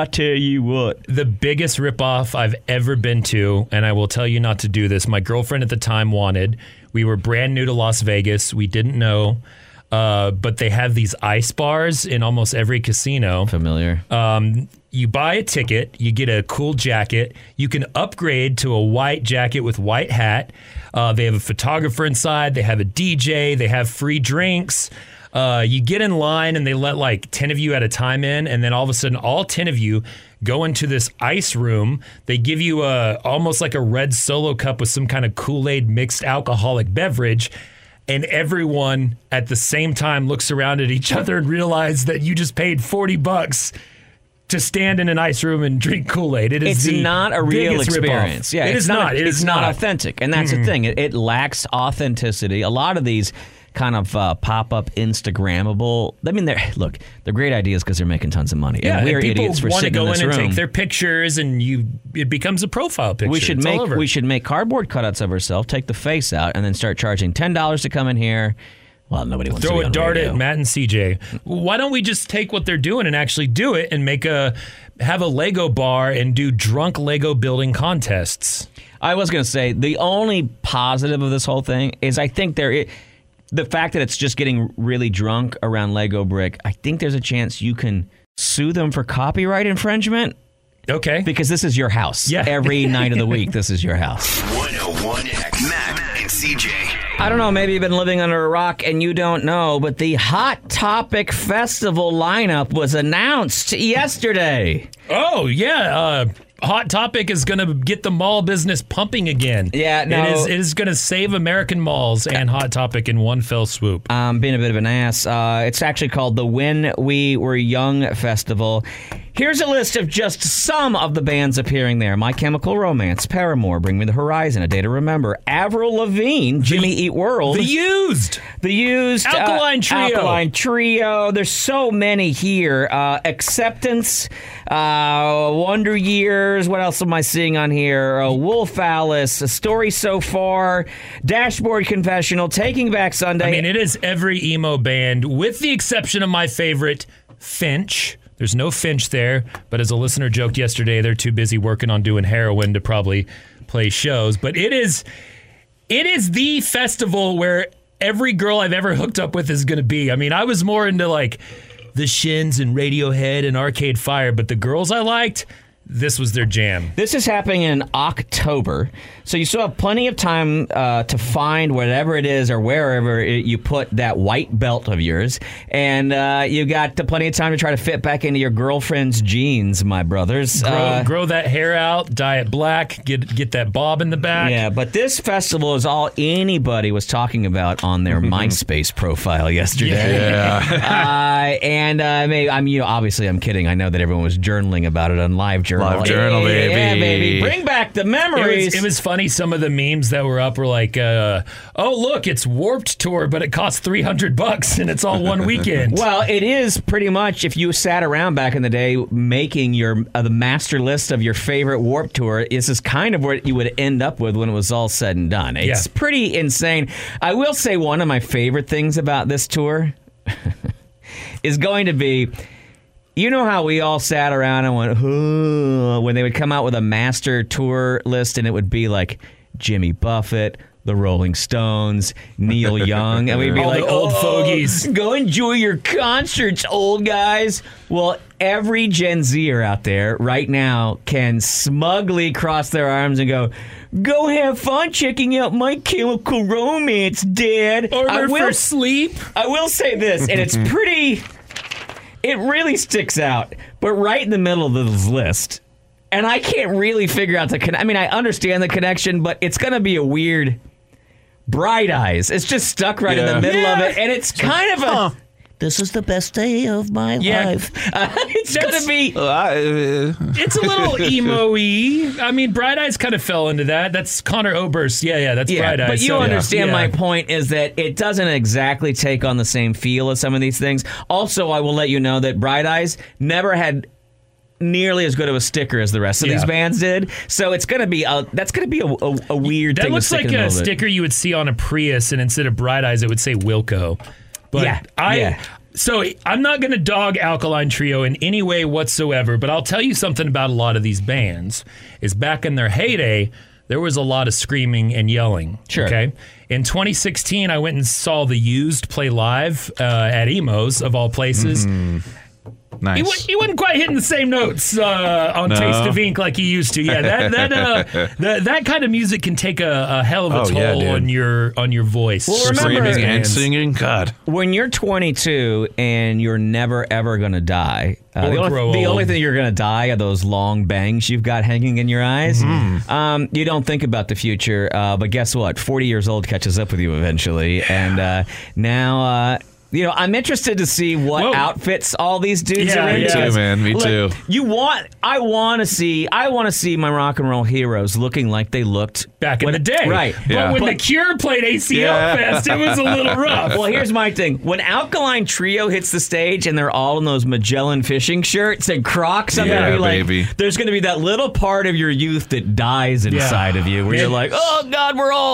The biggest ripoff I've ever been to, and I will tell you not to do this. My girlfriend at the time wanted. We were brand new to Las Vegas. We didn't know. But they have these ice bars in almost every casino. Familiar. You buy a ticket, you get a cool jacket. You can upgrade to a white jacket with white hat. They have a photographer inside. They have a DJ. They have free drinks. You get in line and they let like 10 of you at a time in, and then all of a sudden all 10 of you go into this ice room. They give you almost like a red Solo cup with some kind of Kool-Aid mixed alcoholic beverage, and everyone at the same time looks around at each other and realize that you just paid $40 to stand in an ice room and drink Kool-Aid. It's not a real experience. Yeah, it's not. It's not authentic, and that's the thing. It lacks authenticity. A lot of these kind of pop-up Instagrammable. I mean, they're great ideas because they're making tons of money. Yeah, and we're people idiots for want to sitting go in this in and room. take their pictures, and it becomes a profile picture. We should make cardboard cutouts of ourselves, take the face out, and then start charging $10 to come in here. Well, nobody wants to throw be a on dart radio. at Matt and CJ. Why don't we just take what they're doing and actually do it and have a Lego bar and do drunk Lego building contests? I was going to say the only positive of this whole thing is I think the fact that it's just getting really drunk around Lego brick. I think there's a chance you can sue them for copyright infringement. Okay. Because this is your house. Yeah. Every night of the week, this is your house. 101X. Matt and CJ. I don't know, maybe you've been living under a rock and you don't know, but the Hot Topic Festival lineup was announced yesterday. Oh, yeah. Hot Topic is going to get the mall business pumping again. Yeah, no. It is going to save American malls and Hot Topic in one fell swoop. Being a bit of an ass. It's actually called the When We Were Young Festival. Here's a list of just some of the bands appearing there. My Chemical Romance, Paramore, Bring Me the Horizon, A Day to Remember, Avril Lavigne, Jimmy Eat World. The Used. Alkaline Trio. Alkaline Trio. There's so many here. Acceptance, Wonder Years. What else am I seeing on here? Wolf Alice, A Story So Far, Dashboard Confessional, Taking Back Sunday. I mean, it is every emo band, with the exception of my favorite, Finch. There's no Finch there, but as a listener joked yesterday, they're too busy working on doing heroin to probably play shows. But it is the festival where every girl I've ever hooked up with is going to be. I mean, I was more into like the Shins and Radiohead and Arcade Fire, but the girls I liked, this was their jam. This is happening in October, so you still have plenty of time to find whatever it is or wherever you put that white belt of yours, and you got plenty of time to try to fit back into your girlfriend's jeans, my brothers. Grow that hair out, dye it black, get that bob in the back. Yeah, but this festival is all anybody was talking about on their MySpace profile yesterday. Yeah. Obviously I'm kidding. I know that everyone was journaling about it on LiveJournal. LiveJournal, baby. Yeah, baby. Bring back the memories. It was funny. Some of the memes that were up were like, oh, look, it's Warped Tour, but it costs $300 and it's all one weekend. Well, it is pretty much, if you sat around back in the day making the master list of your favorite Warped Tour, this is kind of what you would end up with when it was all said and done. It's pretty insane. I will say one of my favorite things about this tour is going to be... You know how we all sat around and went, when they would come out with a master tour list and it would be like Jimmy Buffett, the Rolling Stones, Neil Young, and we'd be all like, the old fogies. Go enjoy your concerts, old guys. Well, every Gen Zer out there right now can smugly cross their arms and go have fun checking out My Chemical Romance, Dad. Armor for Sleep. I will say this, and it's pretty... It really sticks out, but right in the middle of this list, and I can't really figure out I understand the connection, but it's going to be a weird Bright Eyes. It's just stuck right in the middle of it, and it's kind of this is the best day of my life. It's going to be... It's a little emo-y. I mean, Bright Eyes kind of fell into that. That's Connor Oberst. Yeah, that's Bright Eyes. But you understand my point is that it doesn't exactly take on the same feel as some of these things. Also, I will let you know that Bright Eyes never had nearly as good of a sticker as the rest of these bands did. So it's going to be a weird thing. That looks like a sticker you would see on a Prius, and instead of Bright Eyes, it would say Wilco. But So I'm not going to dog Alkaline Trio in any way whatsoever, but I'll tell you something about a lot of these bands is back in their heyday, there was a lot of screaming and yelling. Sure. Okay. In 2016, I went and saw The Used play live at Emo's, of all places. Mm-hmm. Nice. He wasn't quite hitting the same notes on Taste of Ink like he used to. Yeah, that kind of music can take a hell of a toll on your voice. Well, remember, screaming and singing, God. When you're 22 and you're never ever gonna die, the only thing you're gonna die are those long bangs you've got hanging in your eyes. You don't think about the future, but guess what? 40 years old catches up with you eventually, and now. I'm interested to see what outfits all these dudes are into. Me too, man. Me too. I want to see my rock and roll heroes looking like they looked back in the day. Right. But when The Cure played ACL Fest, it was a little rough. Well, here's my thing. When Alkaline Trio hits the stage and they're all in those Magellan fishing shirts and Crocs, I'm going to be like, baby. There's going to be that little part of your youth that dies inside of you where you're like, oh, God,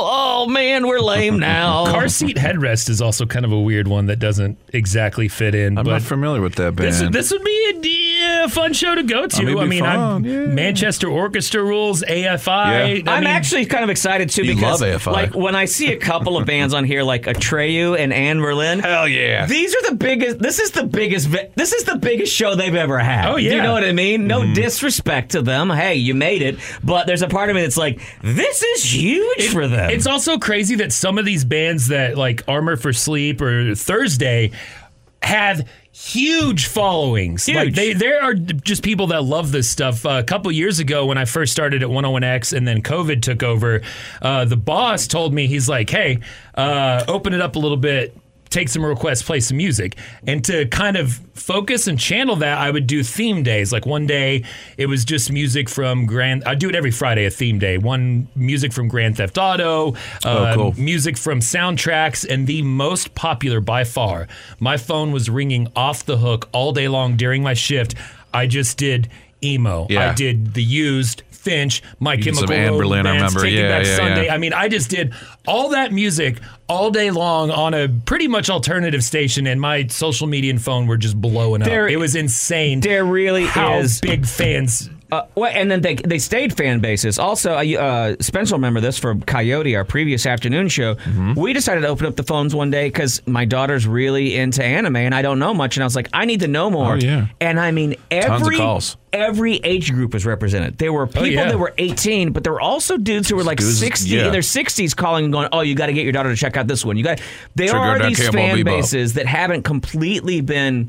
we're lame now. Car seat headrest is also kind of a weird one that doesn't exactly fit in. I'm not familiar with that band. This would be a fun show to go to. Manchester Orchestra rules, AFI. I'm actually kind of excited too because love AFI. Like when I see a couple of bands on here like Atreyu and Anne Berlin. Hell yeah. These are the biggest. This is the biggest show they've ever had. Oh yeah. Do you know what I mean? No disrespect to them. Hey, you made it. But there's a part of me that's like, this is huge for them. It's also crazy that some of these bands that like Armor for Sleep or Thursday have huge followings. Huge. Like there are just people that love this stuff. A couple years ago when I first started at 101X and then COVID took over, the boss told me, he's like, hey, open it up a little bit. take some requests, play some music. And to kind of focus and channel that, I would do theme days. Like one day, it was just music from I do it every Friday, a theme day. One music from Grand Theft Auto, cool. music from soundtracks, and the most popular by far. My phone was ringing off the hook all day long during my shift. I just did emo. Yeah. I did The Used, Finch, My Chemical some Amberlin, I Romance, remember. Taking Back Yeah, Sunday. yeah. I mean, I just did all that music all day long on a pretty much alternative station, and my social media and phone were just blowing up. It was insane. There really how is big fans. And then they stayed fan bases. Also, Spencer will remember this for Coyote, our previous afternoon show. Mm-hmm. We decided to open up the phones one day because my daughter's really into anime, and I don't know much. And I was like, I need to know more. Oh, yeah. And I mean, Tons of calls. every age group was represented. There were people that were 18, but there were also dudes who were like 60, in their 60s calling and going, oh, you got to get your daughter to check out this one. There are these fan bases that haven't completely been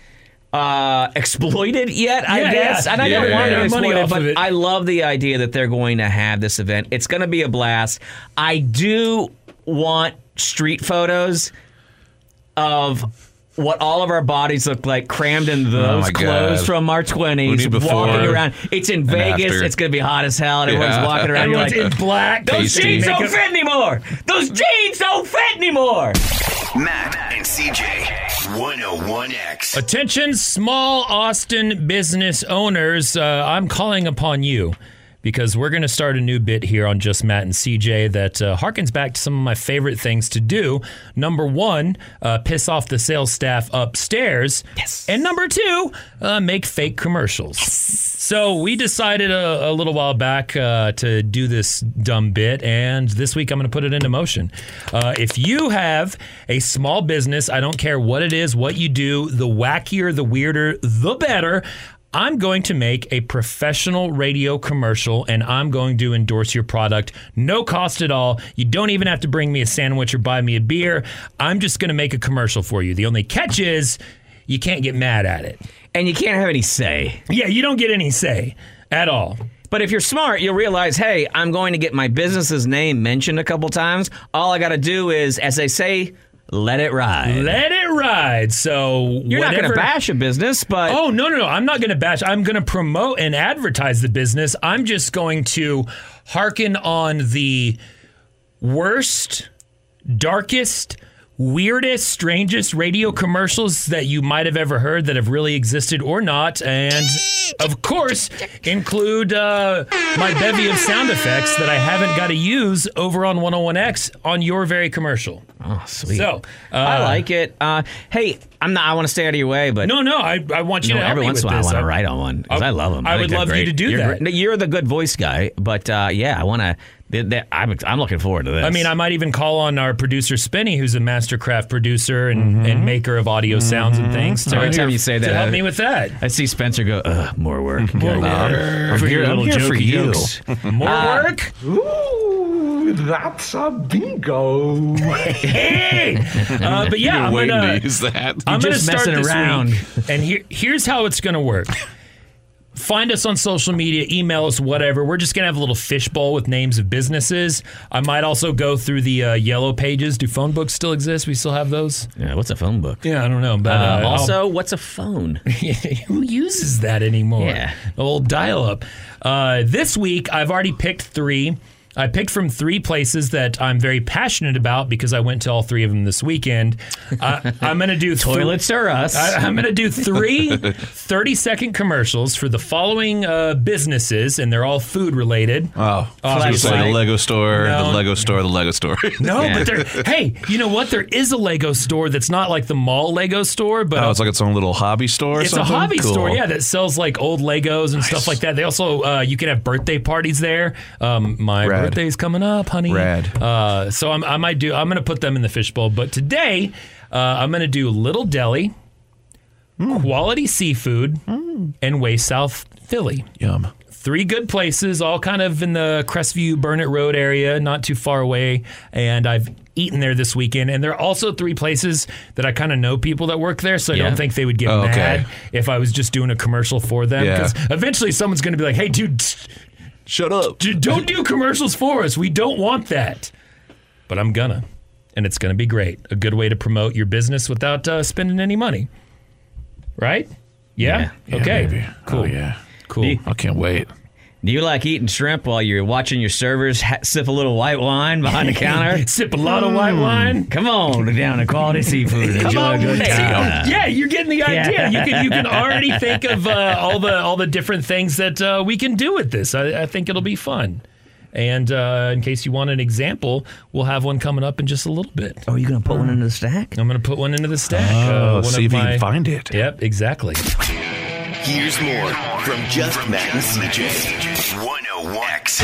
exploited yet, I guess. And I don't want to exploit it, but I love the idea that they're going to have this event. It's going to be a blast. I do want street photos of what all of our bodies look like crammed in those clothes from our 20s, walking around. It's in Vegas. It's going to be hot as hell, and everyone's walking around. Everyone's you're like, in black. Those jeans don't fit anymore. Those jeans don't fit anymore. Matt and CJ, 101X. Attention, small Austin business owners. I'm calling upon you because we're going to start a new bit here on Just Matt and CJ that harkens back to some of my favorite things to do. Number one, piss off the sales staff upstairs. Yes. And number two, make fake commercials. Yes. So we decided a little while back to do this dumb bit, and this week I'm going to put it into motion. If you have a small business, I don't care what it is, what you do, the wackier, the weirder, the better. I'm going to make a professional radio commercial, and I'm going to endorse your product. No cost at all. You don't even have to bring me a sandwich or buy me a beer. I'm just going to make a commercial for you. The only catch is you can't get mad at it. And you can't have any say. Yeah, you don't get any say at all. But if you're smart, you'll realize, hey, I'm going to get my business's name mentioned a couple times. All I got to do is, as they say, let it ride. Let it ride. So you're not going to bash a business, but... Oh, no. I'm not going to bash. I'm going to promote and advertise the business. I'm just going to hearken on the worst, darkest, weirdest, strangest radio commercials that you might have ever heard that have really existed or not. And, of course, include my bevy of sound effects that I haven't got to use over on 101X on your very commercial. Oh, sweet. So, I like it. Hey, I want to stay out of your way, but... No, I want you to help every me once in with a while this. I want to write on one, because I love them. I would love you to do that. You're the good voice guy, but yeah, I want to... I'm looking forward to this. I mean, I might even call on our producer, Spinny, who's a Mastercraft producer and maker of audio sounds and things. Every time you say that, to help me with that. I see Spencer go, more work. More work. I'm here for you. More work? Ooh, that's a bingo. Hey! But yeah, I'm waiting gonna to use that. I'm gonna just start messing this around. week, and here's how it's gonna work. Find us on social media, email us, whatever. We're just going to have a little fishbowl with names of businesses. I might also go through the yellow pages. Do phone books still exist? We still have those? Yeah, what's a phone book? Yeah, I don't know. But also, what's a phone? who uses that anymore? Yeah. The old dial-up. This week, I've already picked 3. I picked from 3 places that I'm very passionate about because I went to all 3 of them this weekend. I'm going to do... Toilets are us. I'm going to do 3 30-second commercials for the following businesses, and they're all food-related. Oh, just like the Lego store, No. the Lego store, the Lego store. No, Yeah. but hey, you know what? There is a Lego store that's not like the mall Lego store, but It's like its own little hobby store or it's something? a hobby Cool. store, yeah, that sells like old Legos and stuff like that. They also, you can have birthday parties there. My Rad. birthday's coming up, honey. Rad. So I'm going to put them in the fishbowl. But today, I'm going to do Little Deli, Quality Seafood, and Way South Philly. Yum. 3 good places, all kind of in the Crestview, Burnett Road area, not too far away. And I've eaten there this weekend. And there are also 3 places that I kind of know people that work there, so I don't think they would get mad if I was just doing a commercial for them. Yeah. Because eventually someone's going to be like, hey, dude, Shut up. don't do commercials for us. We don't want that. But I'm gonna. and it's going to be great. A good way to promote your business without spending any money. Right? Yeah? Okay. Baby. Cool. Oh, yeah. Cool. I can't wait. Do you like eating shrimp while you're watching your servers sip a little white wine behind the counter? Sip a lot of white wine. Come on down to Quality Seafood and enjoy a good time. Yeah, you're getting the idea. You can already think of all the different things that we can do with this. I think it'll be fun. And in case you want an example, we'll have one coming up in just a little bit. Oh, are you going to put one into the stack? I'm going to put one into the stack. See if you can find it. Yep, exactly. Here's more from Just Matt and CJ. 101X.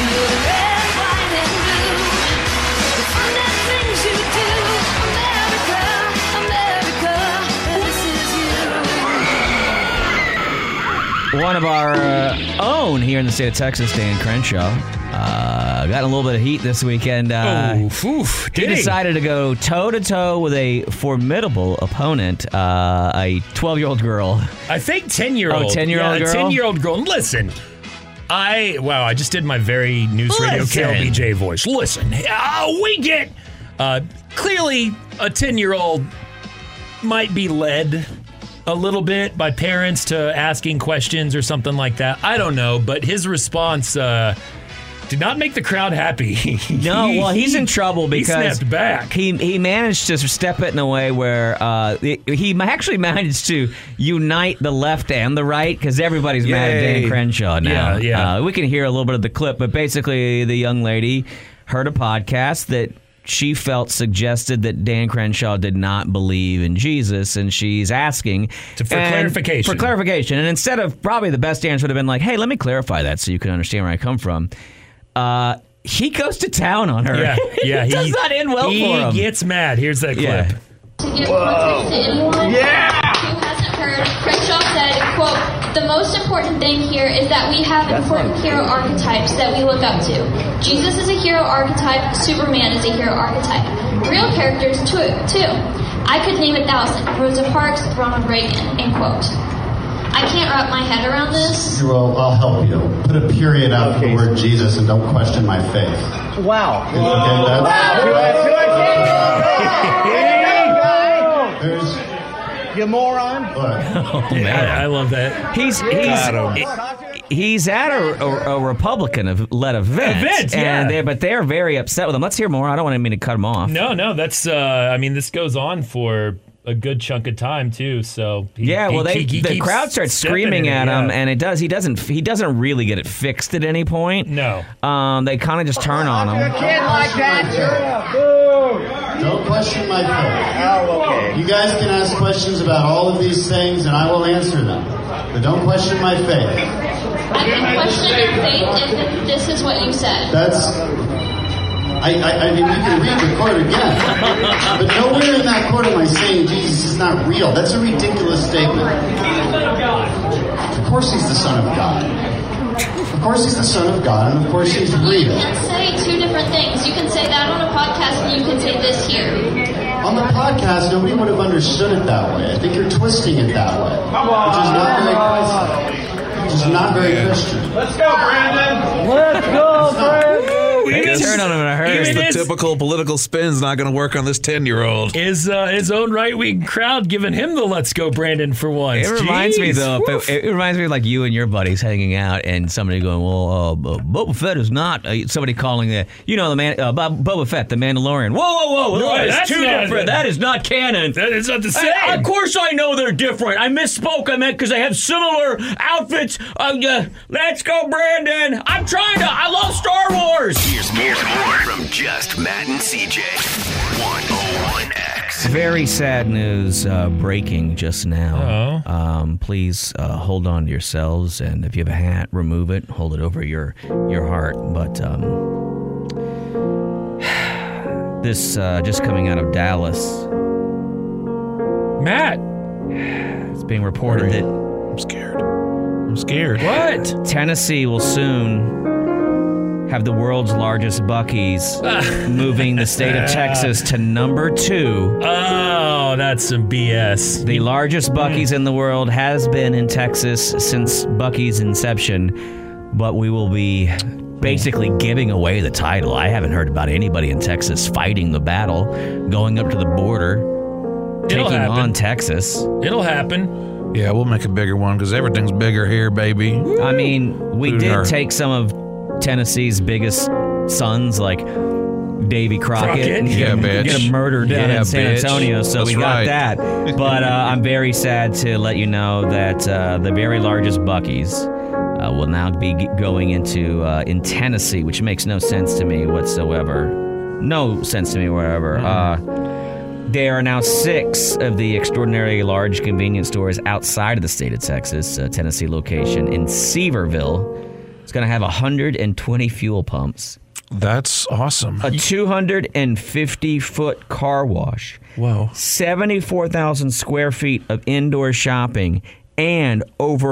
One of our own here in the state of Texas, Dan Crenshaw, got a little bit of heat this weekend. He decided to go toe-to-toe with a formidable opponent, a 12-year-old girl. I think 10-year-old. Oh, 10-year-old girl? 10-year-old girl. Listen, I just did my very news radio KLBJ voice. Listen, we get, clearly a 10-year-old might be led a little bit by parents to asking questions or something like that. I don't know, but his response did not make the crowd happy. No, well, he's in trouble because he snapped back. He managed to step it in a way where he actually managed to unite the left and the right because everybody's mad at Dan Crenshaw now. Yeah. We can hear a little bit of the clip, but basically the young lady heard a podcast that she felt suggested that Dan Crenshaw did not believe in Jesus, and she's asking for clarification. For clarification. And instead of probably the best answer would have been like, hey, let me clarify that so you can understand where I come from. He goes to town on her. Yeah. It does not end well for him. He gets mad. Here's that clip. To give context to anyone who hasn't heard, Crenshaw said, quote, "The most important thing here is that we have important hero archetypes that we look up to. Jesus is a hero archetype, Superman is a hero archetype. Real characters too. I could name 1,000. Rosa Parks, Ronald Reagan," end quote. I can't wrap my head around this. Well, I'll help you. Put a period after the word Jesus and don't question my faith. Wow. You moron. I love that. He's at a Republican-led event. But they're very upset with him. Let's hear more. I don't want to cut him off. No, that's, this goes on for a good chunk of time too. So the crowd starts screaming at him, and he doesn't really get it fixed at any point. No, they kind of just turn on him. A kid like that. Don't question my faith. You guys can ask questions about all of these things, and I will answer them. But don't question my faith. I can question your faith if this is what you said. I mean, you can read the quote again. But nowhere in that quote am I saying Jesus is not real. That's a ridiculous statement. Of course he's the Son of God. Of course he's the Son of God, and of course he's real. You can say two different things. You can say that on a podcast, and you can say this here. On the podcast, nobody would have understood it that way. I think you're twisting it that way. Which is not very Christian. Let's go, Brandon. Let's go, Brandon. Turn on him in a hurry. The typical political spin's not going to work on this 10-year-old. His own right-wing crowd giving him the "Let's go, Brandon" for once. It reminds me, though. It reminds me of like you and your buddies hanging out, and somebody going, "Well, Boba Fett is not." Somebody calling the man Boba Fett, the Mandalorian. Whoa! No, that's too different. That is not canon. That is not the same. Of course, I know they're different. I misspoke. I meant because they have similar outfits. Let's go, Brandon. I love Star Wars. Here's more from Just Matt and CJ. 101X. Very sad news breaking just now. Please hold on to yourselves, and if you have a hat, remove it. Hold it over your heart. But this just coming out of Dallas. Matt. It's being reported that... I'm scared. What? Tennessee will soon have the world's largest Buc-ee's, moving the state of Texas to number 2. Oh, that's some BS. The largest Buc-ee's in the world has been in Texas since Buc-ee's inception, but we will be basically giving away the title. I haven't heard about anybody in Texas fighting the battle, going up to the border, taking on Texas. It'll happen. Yeah, we'll make a bigger one because everything's bigger here, baby. I mean, we did take some of Tennessee's biggest sons, like Davy Crockett. And get a murder down in San Antonio, so we got that. But I'm very sad to let you know that the very largest Buc-ee's will now be going into in Tennessee, which makes no sense to me whatsoever. No sense to me wherever. There are now 6 of the extraordinarily large convenience stores outside of the state of Texas, Tennessee location in Seaverville. It's going to have 120 fuel pumps. That's awesome. A 250-foot car wash. Whoa. 74,000 square feet of indoor shopping, and over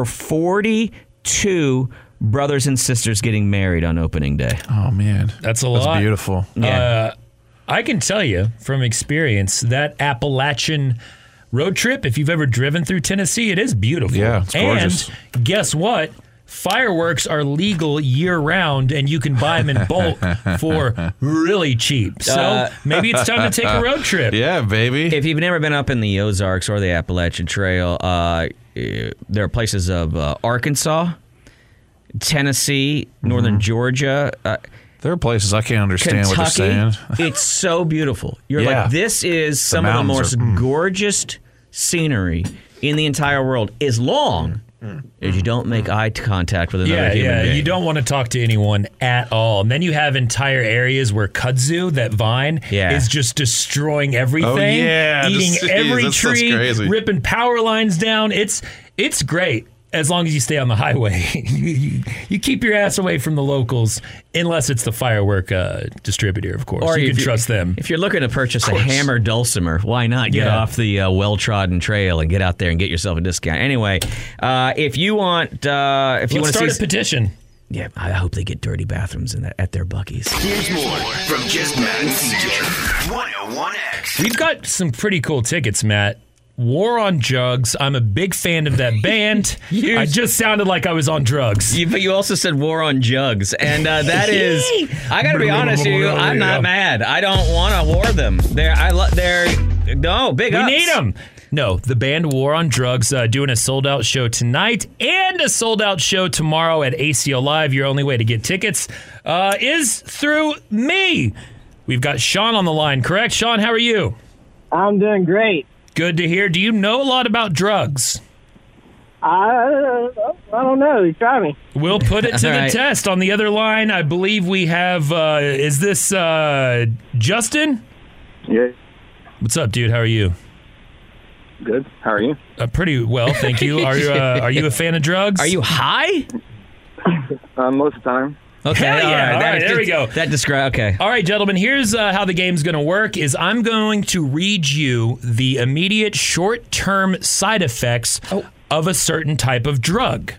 42 brothers and sisters getting married on opening day. Oh, man. That's a lot. That's beautiful. Yeah. I can tell you from experience that Appalachian road trip, if you've ever driven through Tennessee, it is beautiful. Yeah, it's gorgeous. And guess what? Fireworks are legal year-round, and you can buy them in bulk for really cheap. So maybe it's time to take a road trip. Yeah, baby. If you've never been up in the Ozarks or the Appalachian Trail, there are places of Arkansas, Tennessee, northern Georgia. There are places I can't understand Kentucky, what they're saying. It's so beautiful. You're like, this is some of the most gorgeous scenery in the entire world, as long as you don't make eye contact with another human being. You don't want to talk to anyone at all. And then you have entire areas where kudzu, that vine, is just destroying everything. Oh, yeah. Eating every tree, ripping power lines down. It's great. As long as you stay on the highway. You keep your ass away from the locals, unless it's the firework distributor, of course. Or you can trust them. If you're looking to purchase a hammer dulcimer, why not get off the well-trodden trail and get out there and get yourself a discount? Anyway, if you want... Let's start a petition. Yeah, I hope they get dirty bathrooms at their Buc-ee's. Here's more from Just Matt and CJ. 101X. We've got some pretty cool tickets, Matt. War on Drugs. I'm a big fan of that band. I just sounded like I was on drugs. But you also said War on Jugs, and that is. I got to be honest with you. I'm not mad. I don't want to war them. They're big ups. We need them. No, the band War on Drugs doing a sold-out show tonight and a sold-out show tomorrow at ACO Live. Your only way to get tickets is through me. We've got Sean on the line, correct? Sean, how are you? I'm doing great. Good to hear. Do you know a lot about drugs? I don't know. You try me. We'll put it to the test. On the other line, I believe we have, is this Justin? Yeah. What's up, dude? How are you? Good. How are you? Pretty well, thank you. Are you a fan of drugs? Are you high? Most of the time. Okay, all right, there we go. That okay. All right, gentlemen, here's how the game's going to work. Is I'm going to read you the immediate short-term side effects of a certain type of drug.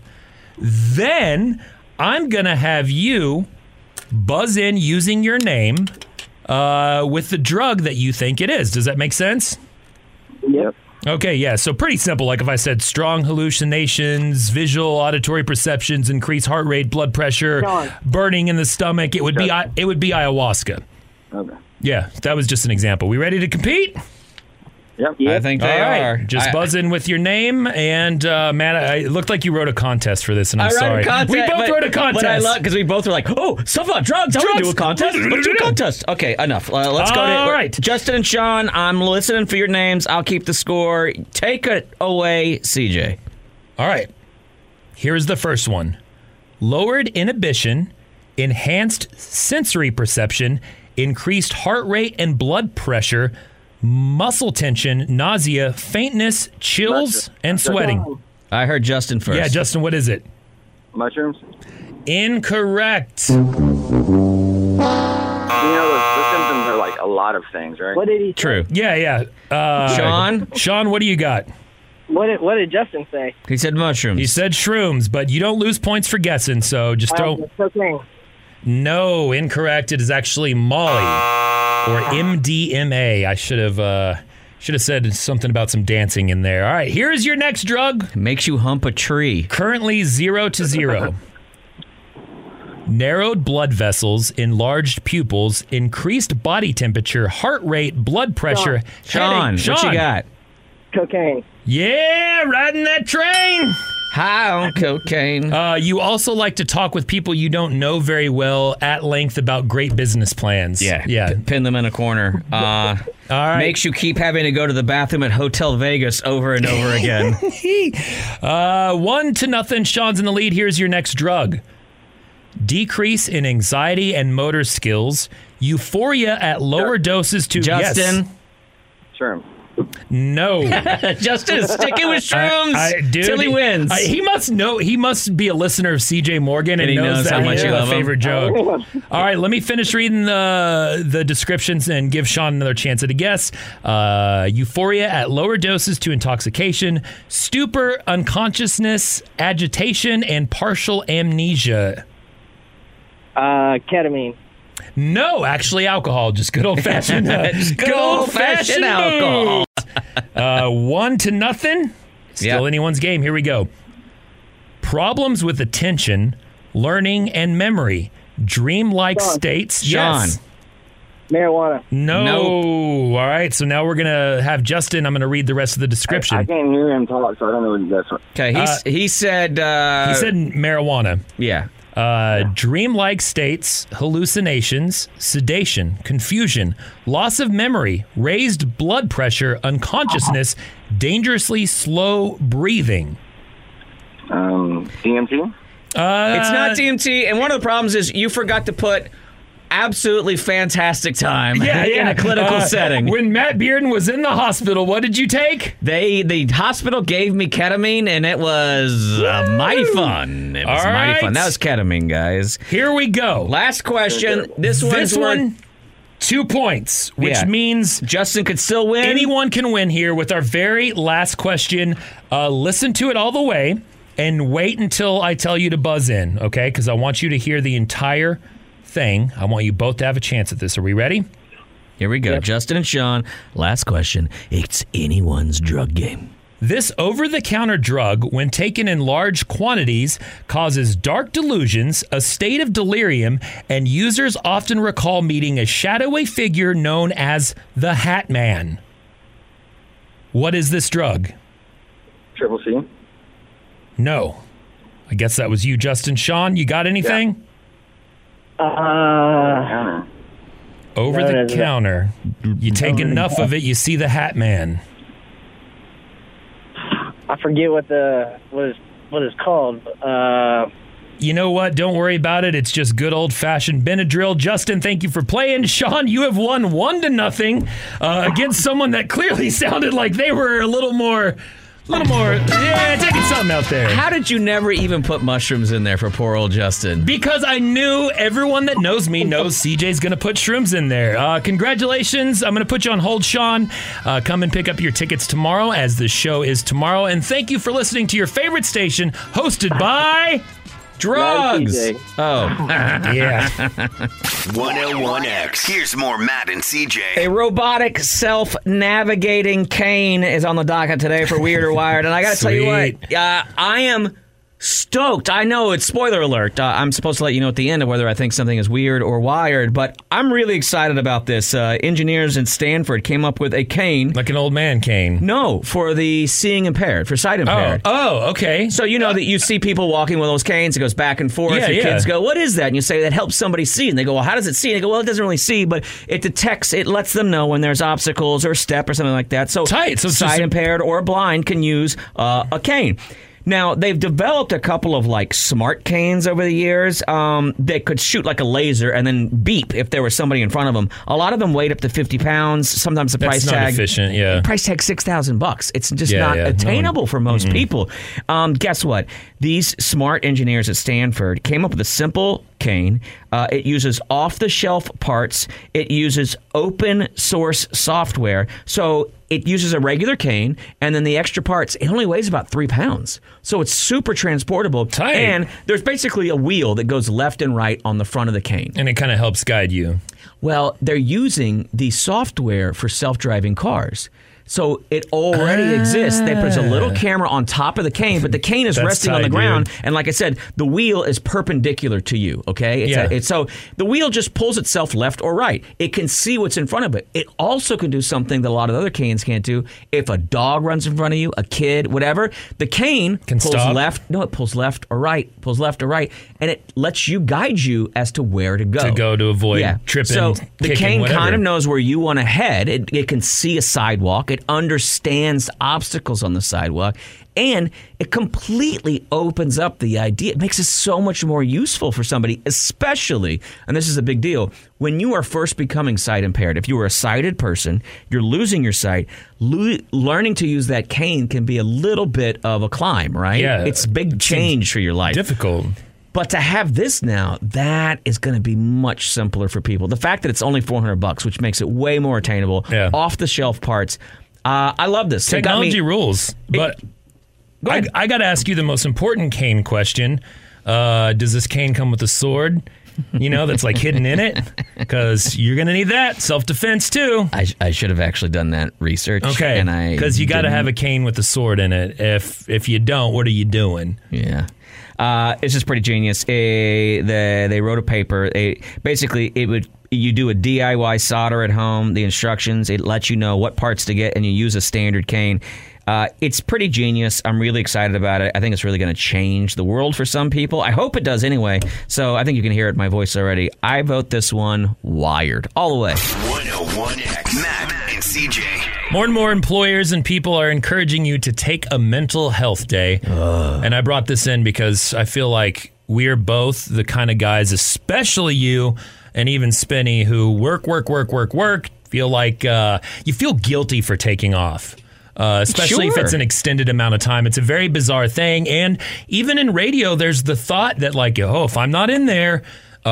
Then I'm going to have you buzz in using your name with the drug that you think it is. Does that make sense? Yep. Okay, yeah, so pretty simple. Like if I said strong hallucinations, visual, auditory perceptions, increased heart rate, blood pressure, burning in the stomach, it would be ayahuasca. Okay. Yeah, that was just an example. We ready to compete? Yep. I think they are. Just buzz in with your name. And, Matt, it looked like you wrote a contest for this, and I'm sorry. We both wrote a contest. But I love because we both were like, stuff about drugs. I want to do a contest. Let's do a contest. Okay, enough. Let's go to All right. Justin and Sean, I'm listening for your names. I'll keep the score. Take it away, CJ. All right. Here's the first one. Lowered inhibition, enhanced sensory perception, increased heart rate and blood pressure, muscle tension, nausea, faintness, chills, and sweating. I heard Justin first. Yeah, Justin, what is it? Mushrooms? Incorrect. The symptoms are like a lot of things, right? What did he say? True. Yeah. Sean, what do you got? What did Justin say? He said mushrooms. He said shrooms, but you don't lose points for guessing, so just throw... Cocaine. No, incorrect. It is actually Molly or MDMA. I should have said something about some dancing in there. All right, here's your next drug. Makes you hump a tree. Currently 0-0. narrowed blood vessels, enlarged pupils, increased body temperature, heart rate, blood pressure, Sean, headache. what you got? Cocaine. Yeah, riding that train. High on cocaine. You also like to talk with people you don't know very well at length about great business plans. Yeah. Pin them in a corner. All right. Makes you keep having to go to the bathroom at Hotel Vegas over and over again. 1-0. Sean's in the lead. Here's your next drug. Decrease in anxiety and motor skills. Euphoria at lower doses to... Justin. Yes. Sure. No. Justin is sticking with shrooms till he wins. He must know. He must be a listener of CJ Morgan and he knows how much you love him. favorite joke. All right, let me finish reading the descriptions and give Sean another chance at a guess. Euphoria at lower doses to intoxication, stupor, unconsciousness, agitation, and partial amnesia. Ketamine. No, actually alcohol. Just good old-fashioned good old-fashioned alcohol. 1-0. Still anyone's game. Here we go. Problems with attention, learning, and memory. Dreamlike states. Sean. Yes. Marijuana. No. Nope. All right. So now we're going to have Justin. I'm going to read the rest of the description. I can't hear him talk, so I don't know what you guys are. Okay, he said... he said marijuana. Yeah. Dreamlike states, hallucinations, sedation, confusion, loss of memory, raised blood pressure, unconsciousness, dangerously slow breathing. DMT? It's not DMT, and one of the problems is you forgot to put absolutely fantastic time in a clinical setting. When Matt Bearden was in the hospital, what did you take? The hospital gave me ketamine, and it was mighty fun. It was mighty fun. That was ketamine, guys. Here we go. Last question. This one, 2 points, which means Justin could still win. Anyone can win here with our very last question. Listen to it all the way and wait until I tell you to buzz in, okay? Because I want you to hear the entire thing. I want you both to have a chance at this. Are we ready? Here we go. Yep. Justin and Sean, last question. It's anyone's drug game. This over-the-counter drug, when taken in large quantities, causes dark delusions, a state of delirium, and users often recall meeting a shadowy figure known as the Hat Man. What is this drug? Triple C. No. I guess that was you, Justin. Sean, you got anything? Yeah. Over the counter. You take enough of it, you see the Hat Man. I forget what it's called. You know what? Don't worry about it. It's just good old-fashioned Benadryl. Justin, thank you for playing. Sean, you have won 1-0 against someone that clearly sounded like they were a little more, taking something out there. How did you never even put mushrooms in there for poor old Justin? Because I knew everyone that knows me knows CJ's going to put shrooms in there. Congratulations. I'm going to put you on hold, Sean. Come and pick up your tickets tomorrow, as the show is tomorrow. And thank you for listening to your favorite station, hosted by... Drugs. Oh. Yeah. 101X. Here's more Matt and CJ. A robotic self-navigating cane is on the docket today for Weird or Wired. And I got to tell you what, I am stoked. I know it's spoiler alert. I'm supposed to let you know at the end of whether I think something is weird or wired, but I'm really excited about this. Engineers in Stanford came up with a cane. Like an old man cane? No, for the seeing impaired, for sight impaired. Oh, okay. So you know that you see people walking with those canes, it goes back and forth. Yeah, Kids go, what is that? And you say, that helps somebody see. And they go, well, how does it see? And they go, well, it doesn't really see, but it detects, it lets them know when there's obstacles or a step or something like that. So tight. So sight impaired or blind can use a cane. Now, they've developed a couple of, smart canes over the years that could shoot like a laser and then beep if there was somebody in front of them. A lot of them weighed up to 50 pounds. Sometimes the price tag... That's not efficient, yeah. The price tag $6,000. It's just not attainable for most people. Guess what? These smart engineers at Stanford came up with a simple cane. It uses off-the-shelf parts. It uses open-source software. So it uses a regular cane, and then the extra parts, it only weighs about 3 pounds. So it's super transportable. Tight. And there's basically a wheel that goes left and right on the front of the cane. And it kind of helps guide you. Well, they're using the software for self-driving cars. So it already exists. They put a little camera on top of the cane, but the cane is resting on the ground. Dude. And like I said, the wheel is perpendicular to you, okay? So the wheel just pulls itself left or right. It can see what's in front of it. It also can do something that a lot of other canes can't do. If a dog runs in front of you, a kid, whatever, the cane pulls left. No, it pulls left or right, and it lets you guide you as to where to go. To avoid tripping, So the cane whatever. kind of knows where you want to head. It can see a sidewalk. It understands obstacles on the sidewalk, and it completely opens up the idea. It makes it so much more useful for somebody, especially, and this is a big deal, when you are first becoming sight impaired. If you are a sighted person, you're losing your sight, learning to use that cane can be a little bit of a climb, right? Yeah. It's big change for your life. Difficult. But to have this now, that is going to be much simpler for people. The fact that it's only $400, which makes it way more attainable, off-the-shelf parts. I love this. Technology rules. But I got to ask you the most important cane question. Does this cane come with a sword? That's like hidden in it? Because you're going to need that. Self-defense, too. I should have actually done that research. Okay. Because you got to have a cane with a sword in it. If you don't, what are you doing? Yeah. It's just pretty genius. They wrote a paper. You do a DIY solder at home. The instructions, it lets you know what parts to get, and you use a standard cane. It's pretty genius. I'm really excited about it. I think it's really going to change the world for some people. I hope it does anyway. So I think you can hear it in my voice already. I vote this one wired. All the way. 101X. Matt and CJ. More and more employers and people are encouraging you to take a mental health day. And I brought this in because I feel like we're both the kind of guys, especially you and even Spinny, who work, feel like you feel guilty for taking off. Especially if it's an extended amount of time. It's a very bizarre thing. And even in radio, there's the thought that if I'm not in there,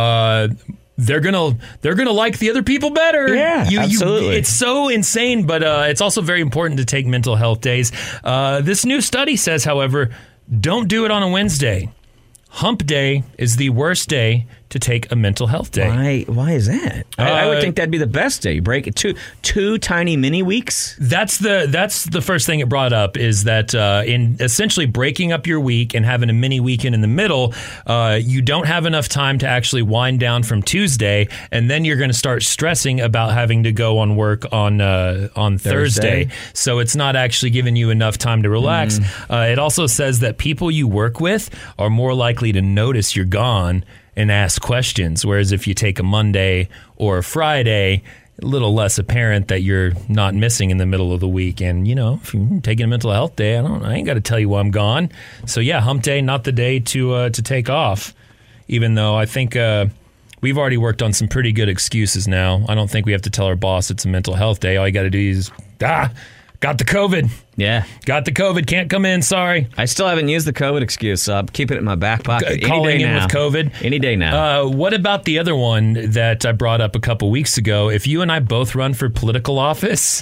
they're gonna like the other people better. Yeah, absolutely. It's so insane, but it's also very important to take mental health days. This new study says, however, don't do it on a Wednesday. Hump day is the worst day to take a mental health day. Why is that? I would think that'd be the best day. You break it two tiny mini weeks. That's the first thing it brought up, is that in essentially breaking up your week and having a mini weekend in the middle, you don't have enough time to actually wind down from Tuesday, and then you're going to start stressing about having to go on work on Thursday. So it's not actually giving you enough time to relax. It also says that people you work with are more likely to notice you're gone and ask questions, whereas if you take a Monday or a Friday, a little less apparent that you're not missing in the middle of the week. And, if you're taking a mental health day, I ain't got to tell you why I'm gone. So, yeah, hump day, not the day to take off, even though I think we've already worked on some pretty good excuses now. I don't think we have to tell our boss it's a mental health day. All you got to do is, got the COVID. Yeah. Got the COVID. Can't come in. Sorry. I still haven't used the COVID excuse, so I'm keeping it in my back pocket. Calling in with COVID. Any day now. What about the other one that I brought up a couple weeks ago? If you and I both run for political office,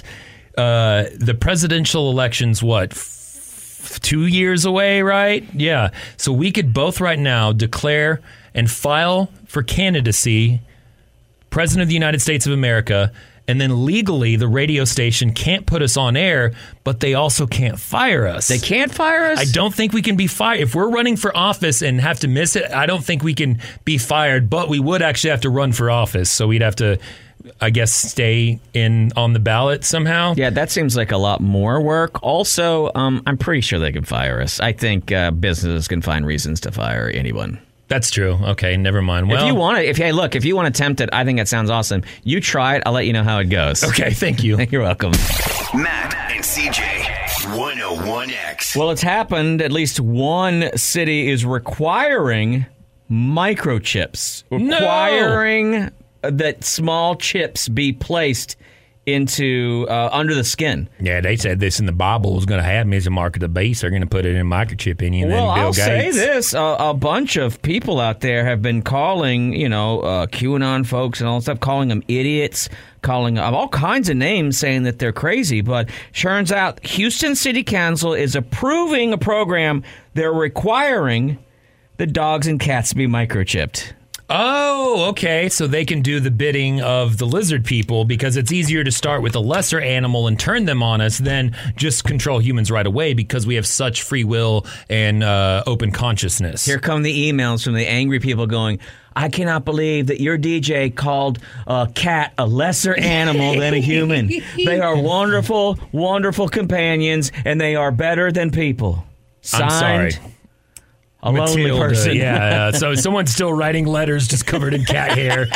the presidential election's 2 years away, right? Yeah. So we could both right now declare and file for candidacy, President of the United States of America. And then legally, the radio station can't put us on air, but they also can't fire us. They can't fire us? I don't think we can be fired. If we're running for office and have to miss it, I don't think we can be fired, but we would actually have to run for office. So we'd have to, I guess, stay on the ballot somehow. Yeah, that seems like a lot more work. Also, I'm pretty sure they can fire us. I think businesses can find reasons to fire anyone. That's true. Okay, never mind. Well, if you want it, if you want to attempt it, I think that sounds awesome. You try it. I'll let you know how it goes. Okay, thank you. You're welcome. Matt and CJ, 101X. Well, it's happened. At least one city is requiring microchips. Requiring that small chips be placed into under the skin. Yeah, they said this in the Bible was going to happen as a mark of the beast. They're going to put it in a microchip in you. And well, then Bill I'll Gates. say this: a bunch of people out there have been calling, QAnon folks and all that stuff, calling them idiots, calling them all kinds of names, saying that they're crazy. But turns out, Houston City Council is approving a program. They're requiring the dogs and cats to be microchipped. Oh, okay. So they can do the bidding of the lizard people because it's easier to start with a lesser animal and turn them on us than just control humans right away because we have such free will and open consciousness. Here come the emails from the angry people going, I cannot believe that your DJ called a cat a lesser animal than a human. They are wonderful, wonderful companions, and they are better than people. Signed, I'm sorry. A lonely Matilda, person. Yeah, so someone's still writing letters just covered in cat hair.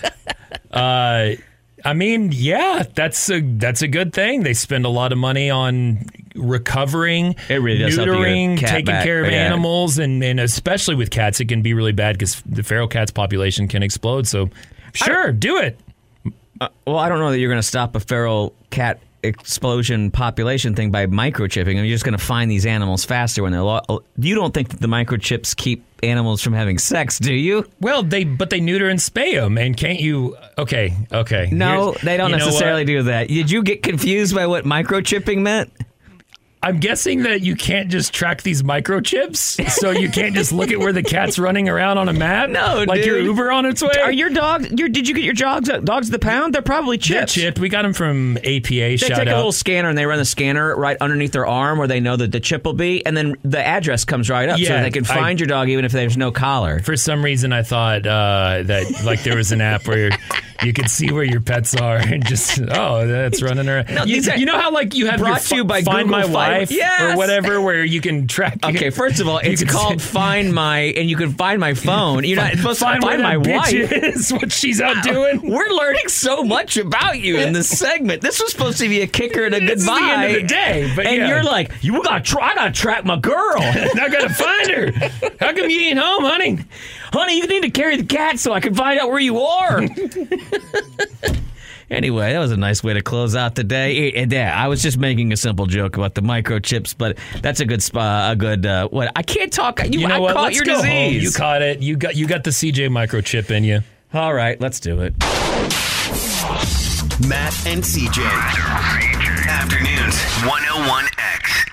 I mean, yeah, that's a good thing. They spend a lot of money on recovering, it really does neutering, taking care of yeah. animals, and especially with cats, it can be really bad because the feral cats population can explode. So, sure, do it. Well, I don't know that you're going to stop a feral cat explosion population thing by microchipping. I mean, you're just going to find these animals faster when they're you don't think that the microchips keep animals from having sex, do you? Well, they neuter and spay them, and can't you? Okay. No, they don't necessarily do that. Did you get confused by what microchipping meant? I'm guessing that you can't just track these microchips, so you can't just look at where the cat's running around on a map. No, like dude. your Uber on its way. Are your dogs? Did you get your dogs at the pound? They're probably chipped. They're chipped. We got them from APA. They Shout take out. a little scanner and they run the scanner right underneath their arm where they know that the chip will be, and then the address comes right up, so they can find your dog even if there's no collar. For some reason, I thought that like there was an app where you could see where your pets are and just that's running around. No, you know how like you have brought your to you by Find Google My Wife yes! or whatever, where you can track. Okay, first of all, it's called Find My, and you can find my phone. You're not supposed to find my wife. Is what she's out doing. We're learning so much about you in this segment. This was supposed to be a kicker and a goodbye. This is the end of the day, but and you're like, I gotta track my girl. I gotta find her. How come you ain't home, honey? Honey, you need to carry the cat so I can find out where you are. Anyway, that was a nice way to close out the day. I was just making a simple joke about the microchips, but that's a good what? I can't talk. You know what? Caught Let's your go disease. Home. You caught it. You got the CJ microchip in you. All right, let's do it. Matt and CJ. Afternoons 101X.